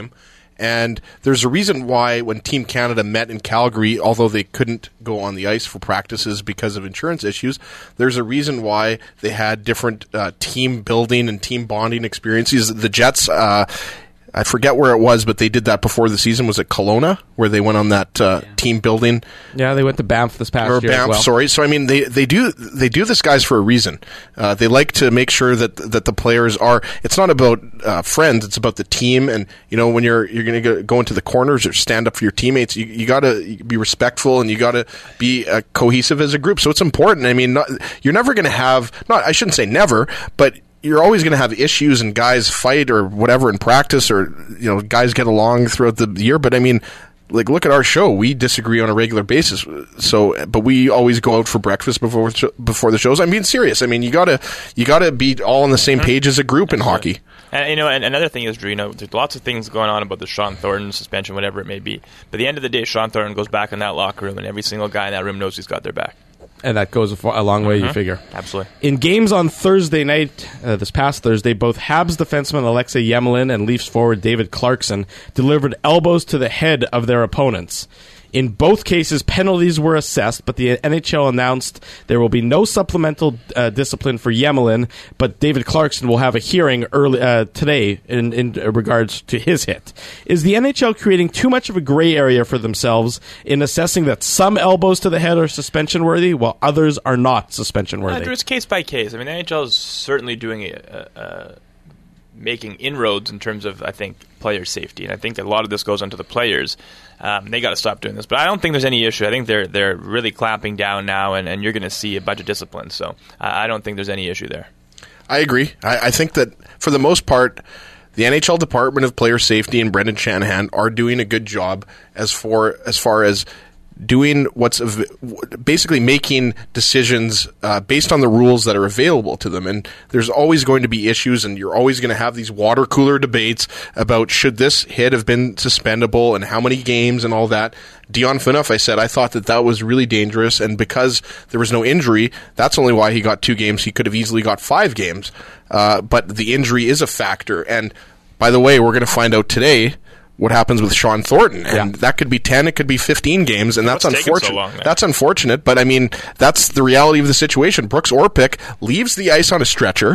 And there's a reason why when Team Canada met in Calgary, although they couldn't go on the ice for practices because of insurance issues, there's a reason why they had different uh, team building and team bonding experiences. The Jets, uh, I forget where it was, but they did that before the season. Was it Kelowna, where they went on that uh, yeah. team building? Yeah, they went to Banff this past or year Banff, as well. Sorry, so I mean, they, they do they do this, guys, for a reason. Uh, they like to make sure that that the players are. It's not about uh, friends; it's about the team. And you know, when you're you're going to go into the corners or stand up for your teammates, you, you got to be respectful and you got to be uh, cohesive as a group. So it's important. I mean, not, you're never going to have. Not I shouldn't say never, but you're always going to have issues and guys fight or whatever in practice, or you know, guys get along throughout the year. But I mean, like, look at our show. We disagree on a regular basis. So, but we always go out for breakfast before before the shows. I'm being serious. I mean, you gotta you gotta be all on the same page as a group in hockey. And you know, and another thing is, Drew, you know, there's lots of things going on about the Sean Thornton suspension, whatever it may be. But at the end of the day, Sean Thornton goes back in that locker room, and every single guy in that room knows he's got their back. And that goes a, far, a long way, mm-hmm. you figure. Absolutely. In games on Thursday night, uh, this past Thursday, both Habs defenseman Alexei Yemelin and Leafs forward David Clarkson delivered elbows to the head of their opponents. In both cases, penalties were assessed, but the N H L announced there will be no supplemental uh, discipline for Yemelin, but David Clarkson will have a hearing early uh, today in, in regards to his hit. Is the N H L creating too much of a gray area for themselves in assessing that some elbows to the head are suspension-worthy, while others are not suspension-worthy? Uh, it's case by case. I mean, the N H L is certainly doing a... a, a making inroads in terms of, I think, player safety. And I think that a lot of this goes onto the players. Um, they got to stop doing this. But I don't think there's any issue. I think they're they're really clamping down now, and, and you're going to see a bunch of discipline. So I, I don't think there's any issue there. I agree. I, I think that, for the most part, the N H L Department of Player Safety and Brendan Shanahan are doing a good job as for as far as doing what's av- basically making decisions uh, based on the rules that are available to them. And there's always going to be issues, and you're always going to have these water cooler debates about should this hit have been suspendable and how many games and all that. Dion Phaneuf, I said, I thought that that was really dangerous, and because there was no injury, that's only why he got two games. He could have easily got five games, uh, but the injury is a factor. And by the way, we're going to find out today what happens with Sean Thornton, and yeah. that could be ten, it could be fifteen games, and that's unfortunate. So long, that's unfortunate, but I mean, that's the reality of the situation. Brooks Orpik leaves the ice on a stretcher,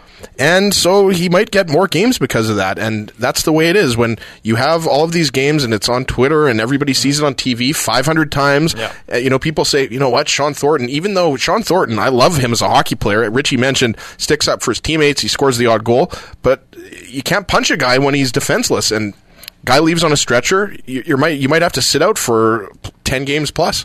and so he might get more games because of that, and that's the way it is when you have all of these games and it's on Twitter and everybody sees it on T V five hundred times. Yeah. Uh, you know, people say, you know what, Sean Thornton, even though Sean Thornton, I love him as a hockey player, Richie mentioned, sticks up for his teammates, he scores the odd goal, but you can't punch a guy when he's defenseless, and guy leaves on a stretcher, you, you might you might have to sit out for ten games plus.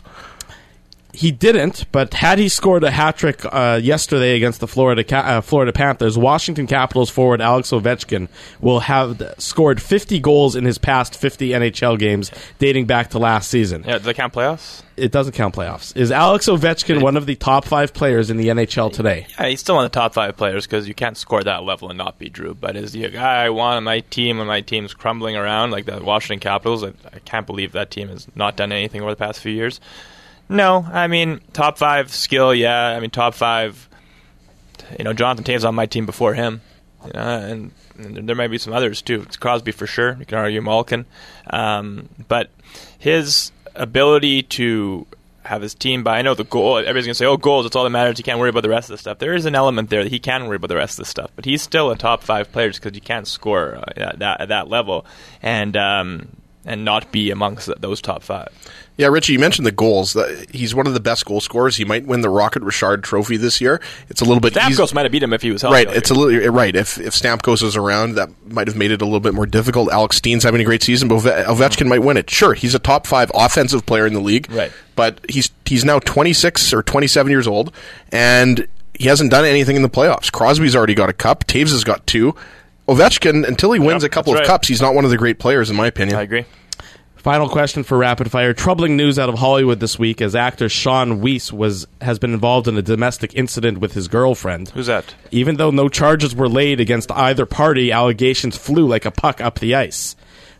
He didn't, but had he scored a hat-trick uh, yesterday against the Florida Ca- uh, Florida Panthers, Washington Capitals forward Alex Ovechkin will have scored fifty goals in his past fifty N H L games dating back to last season. Yeah, does that count playoffs? It doesn't count playoffs. Is Alex Ovechkin one of the top five players in the N H L today? Yeah, he's still one of the top five players because you can't score that level and not be Drew. But is he a guy I want on my team when my team's crumbling around like the Washington Capitals? I, I can't believe that team has not done anything over the past few years. No, I mean, top five skill, yeah. I mean, top five, you know, Jonathan Taves on my team before him. You know, and, and there might be some others, too. It's Crosby for sure. You can argue Malkin. Um, but his ability to have his team by, I know the goal, everybody's going to say, oh, goals, it's all that matters. You can't worry about the rest of the stuff. There is an element there that he can worry about the rest of the stuff. But he's still a top five player just because you can't score uh, at, that, at that level and um, and not be amongst those top five. Yeah, Richie, you mentioned the goals. He's one of the best goal scorers. He might win the Rocket Richard Trophy this year. It's a little bit Stamkos easy. might have beat him if he was healthy. Right, it's a little right. If if Stamkos is around, that might have made it a little bit more difficult. Alex Steen's having a great season, but Ovechkin might win it. Sure, he's a top five offensive player in the league. Right, but he's he's now twenty-six or twenty-seven years old, and he hasn't done anything in the playoffs. Crosby's already got a cup. Taves has got two. Ovechkin, until he wins yep, a couple of right. cups, he's not one of the great players, in my opinion. I agree. Final question for Rapid Fire. Troubling news out of Hollywood this week as actor Sean Weiss was has been involved in a domestic incident with his girlfriend. Who's that? Even though no charges were laid against either party, allegations flew like a puck up the ice.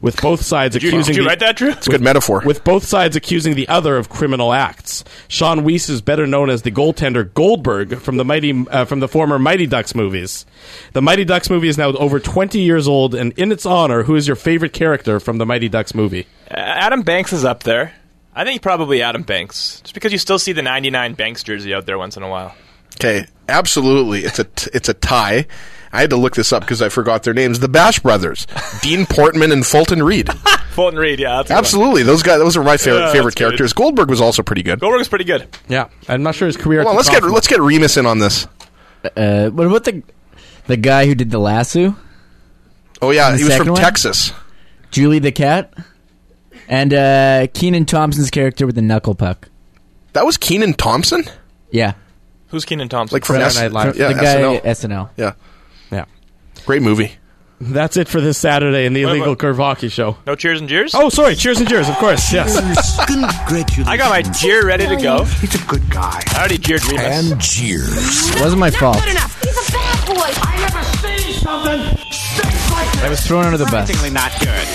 with both sides Did you, accusing did you the, write that, Drew? It's a good metaphor. with both sides accusing the other of criminal acts. Sean Weiss is better known as the goaltender Goldberg from the mighty uh, from the former Mighty Ducks movies. The Mighty Ducks movie is now over twenty years old, and in its honor, who is your favorite character from the Mighty Ducks movie? Uh, Adam Banks is up there. I think probably Adam Banks, just because you still see the ninety-nine Banks jersey out there once in a while. Okay, absolutely. It's a t- it's a tie. I had to look this up because I forgot their names. The Bash Brothers, Dean Portman and Fulton Reed. Fulton Reed, yeah, that's a good Absolutely, those guys. Those are my favorite Yeah, favorite that's good. characters. Goldberg was also pretty good. one. Goldberg's pretty good. Yeah, I'm not sure his career. Hold on, let's get let's get Remus in on this. Uh, what about the the guy who did the lasso? Oh yeah, The he was second from one? Texas. Julie the cat? And uh, Keenan Thompson's character with the knuckle puck. That was Kenan Thompson, Yeah. Who's Keenan Thompson? like from Saturday S- Night Live. yeah, the guy S N L. S N L. Yeah, Yeah, great movie. that's it for this Saturday in the Wait, Illegal wait. Curve Hockey Show. No cheers and jeers? Oh, sorry, cheers and jeers, of course. Yes. Congratulations. I got my jeer ready to go. He's a good guy. I already jeered Remus. And cheers. It wasn't my fault. Good enough. He's a bad boy. I never seen something stinks like this. I was thrown under the bus. not good.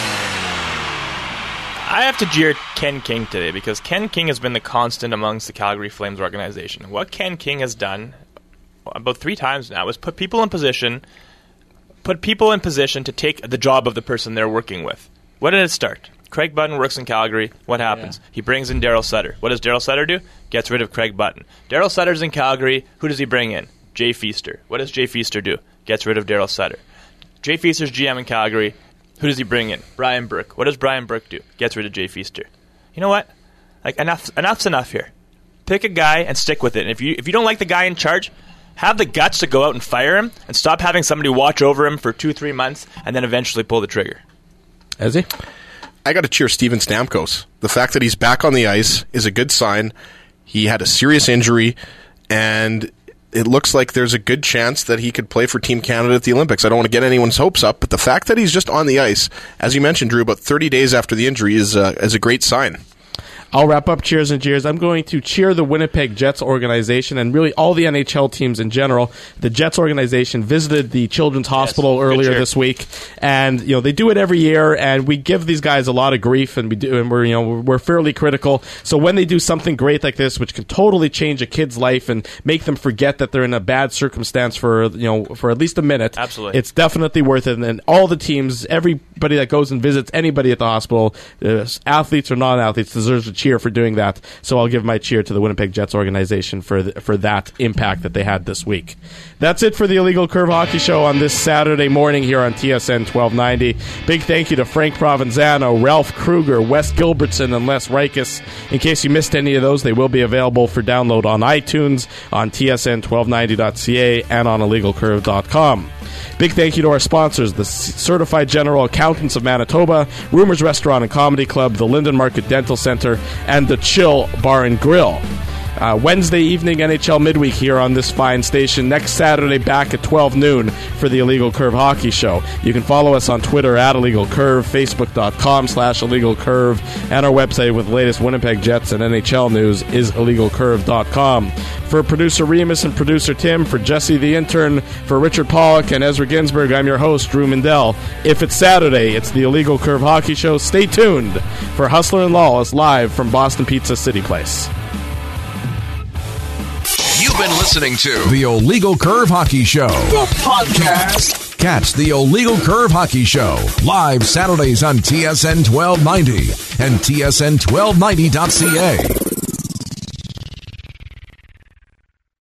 I have to jeer Ken King today because Ken King has been the constant amongst the Calgary Flames organization. What Ken King has done about three times now is put people in position, put people in position to take the job of the person they're working with. What did it start? Craig Button works in Calgary. What happens? Yeah. He brings in Daryl Sutter. What does Daryl Sutter do? Gets rid of Craig Button. Daryl Sutter's in Calgary. Who does he bring in? Jay Feaster. What does Jay Feaster do? Gets rid of Daryl Sutter. Jay Feaster's G M in Calgary. Who does he bring in? Brian Burke. What does Brian Burke do? Gets rid of Jay Feaster. You know what? Like enough, enough's enough here. Pick a guy and stick with it. And if you if you don't like the guy in charge, have the guts to go out and fire him, and stop having somebody watch over him for two, three months, and then eventually pull the trigger. Is he? I got to cheer Steven Stamkos. The fact that he's back on the ice is a good sign. He had a serious injury, and it looks like there's a good chance that he could play for Team Canada at the Olympics. I don't want to get anyone's hopes up, but the fact that he's just on the ice, as you mentioned, Drew, about thirty days after the injury is uh, is a great sign. I'll wrap up cheers and jeers. I'm going to cheer the Winnipeg Jets organization and really all the N H L teams in general. The Jets organization visited the Children's Hospital Yes, earlier cheer. this week, and you know they do it every year. And we give these guys a lot of grief, and we do, and we're you know we're fairly critical. So when they do something great like this, which can totally change a kid's life and make them forget that they're in a bad circumstance for you know for at least a minute, Absolutely. it's definitely worth it. And all the teams, everybody that goes and visits anybody at the hospital, uh, athletes or non-athletes, deserves a cheer for doing that. So I'll give my cheer to the Winnipeg Jets organization for th- for that impact that they had this week. That's it for the Illegal Curve Hockey Show on this Saturday morning here on T S N twelve ninety. Big thank you to Frank Provenzano, Ralph Kruger, Wes Gilbertson, and Les Rikus. In case you missed any of those, they will be available for download on iTunes, on T S N twelve ninety dot C A, and on illegal curve dot com. Big thank you to our sponsors, the Certified General Accountants of Manitoba, Rumors Restaurant and Comedy Club, the Linden Market Dental Center, and the Chill Bar and Grill. Uh, Wednesday evening N H L midweek here on this fine station. Next Saturday back at twelve noon for the Illegal Curve Hockey Show. You can follow us on Twitter at Illegal Curve, Facebook.com slash Illegal Curve, and our website with the latest Winnipeg Jets and N H L news is illegal curve dot com. For producer Remus and producer Tim, for Jesse the intern, for Richard Pollock and Ezra Ginsburg, I'm your host, Drew Mindell. If it's Saturday, it's the Illegal Curve Hockey Show. Stay tuned for Hustler and Lawless live from Boston Pizza City Place. You've been listening to the Illegal Curve Hockey Show, the podcast. Catch the Illegal Curve Hockey Show live Saturdays on T S N twelve ninety and T S N twelve ninety dot C A.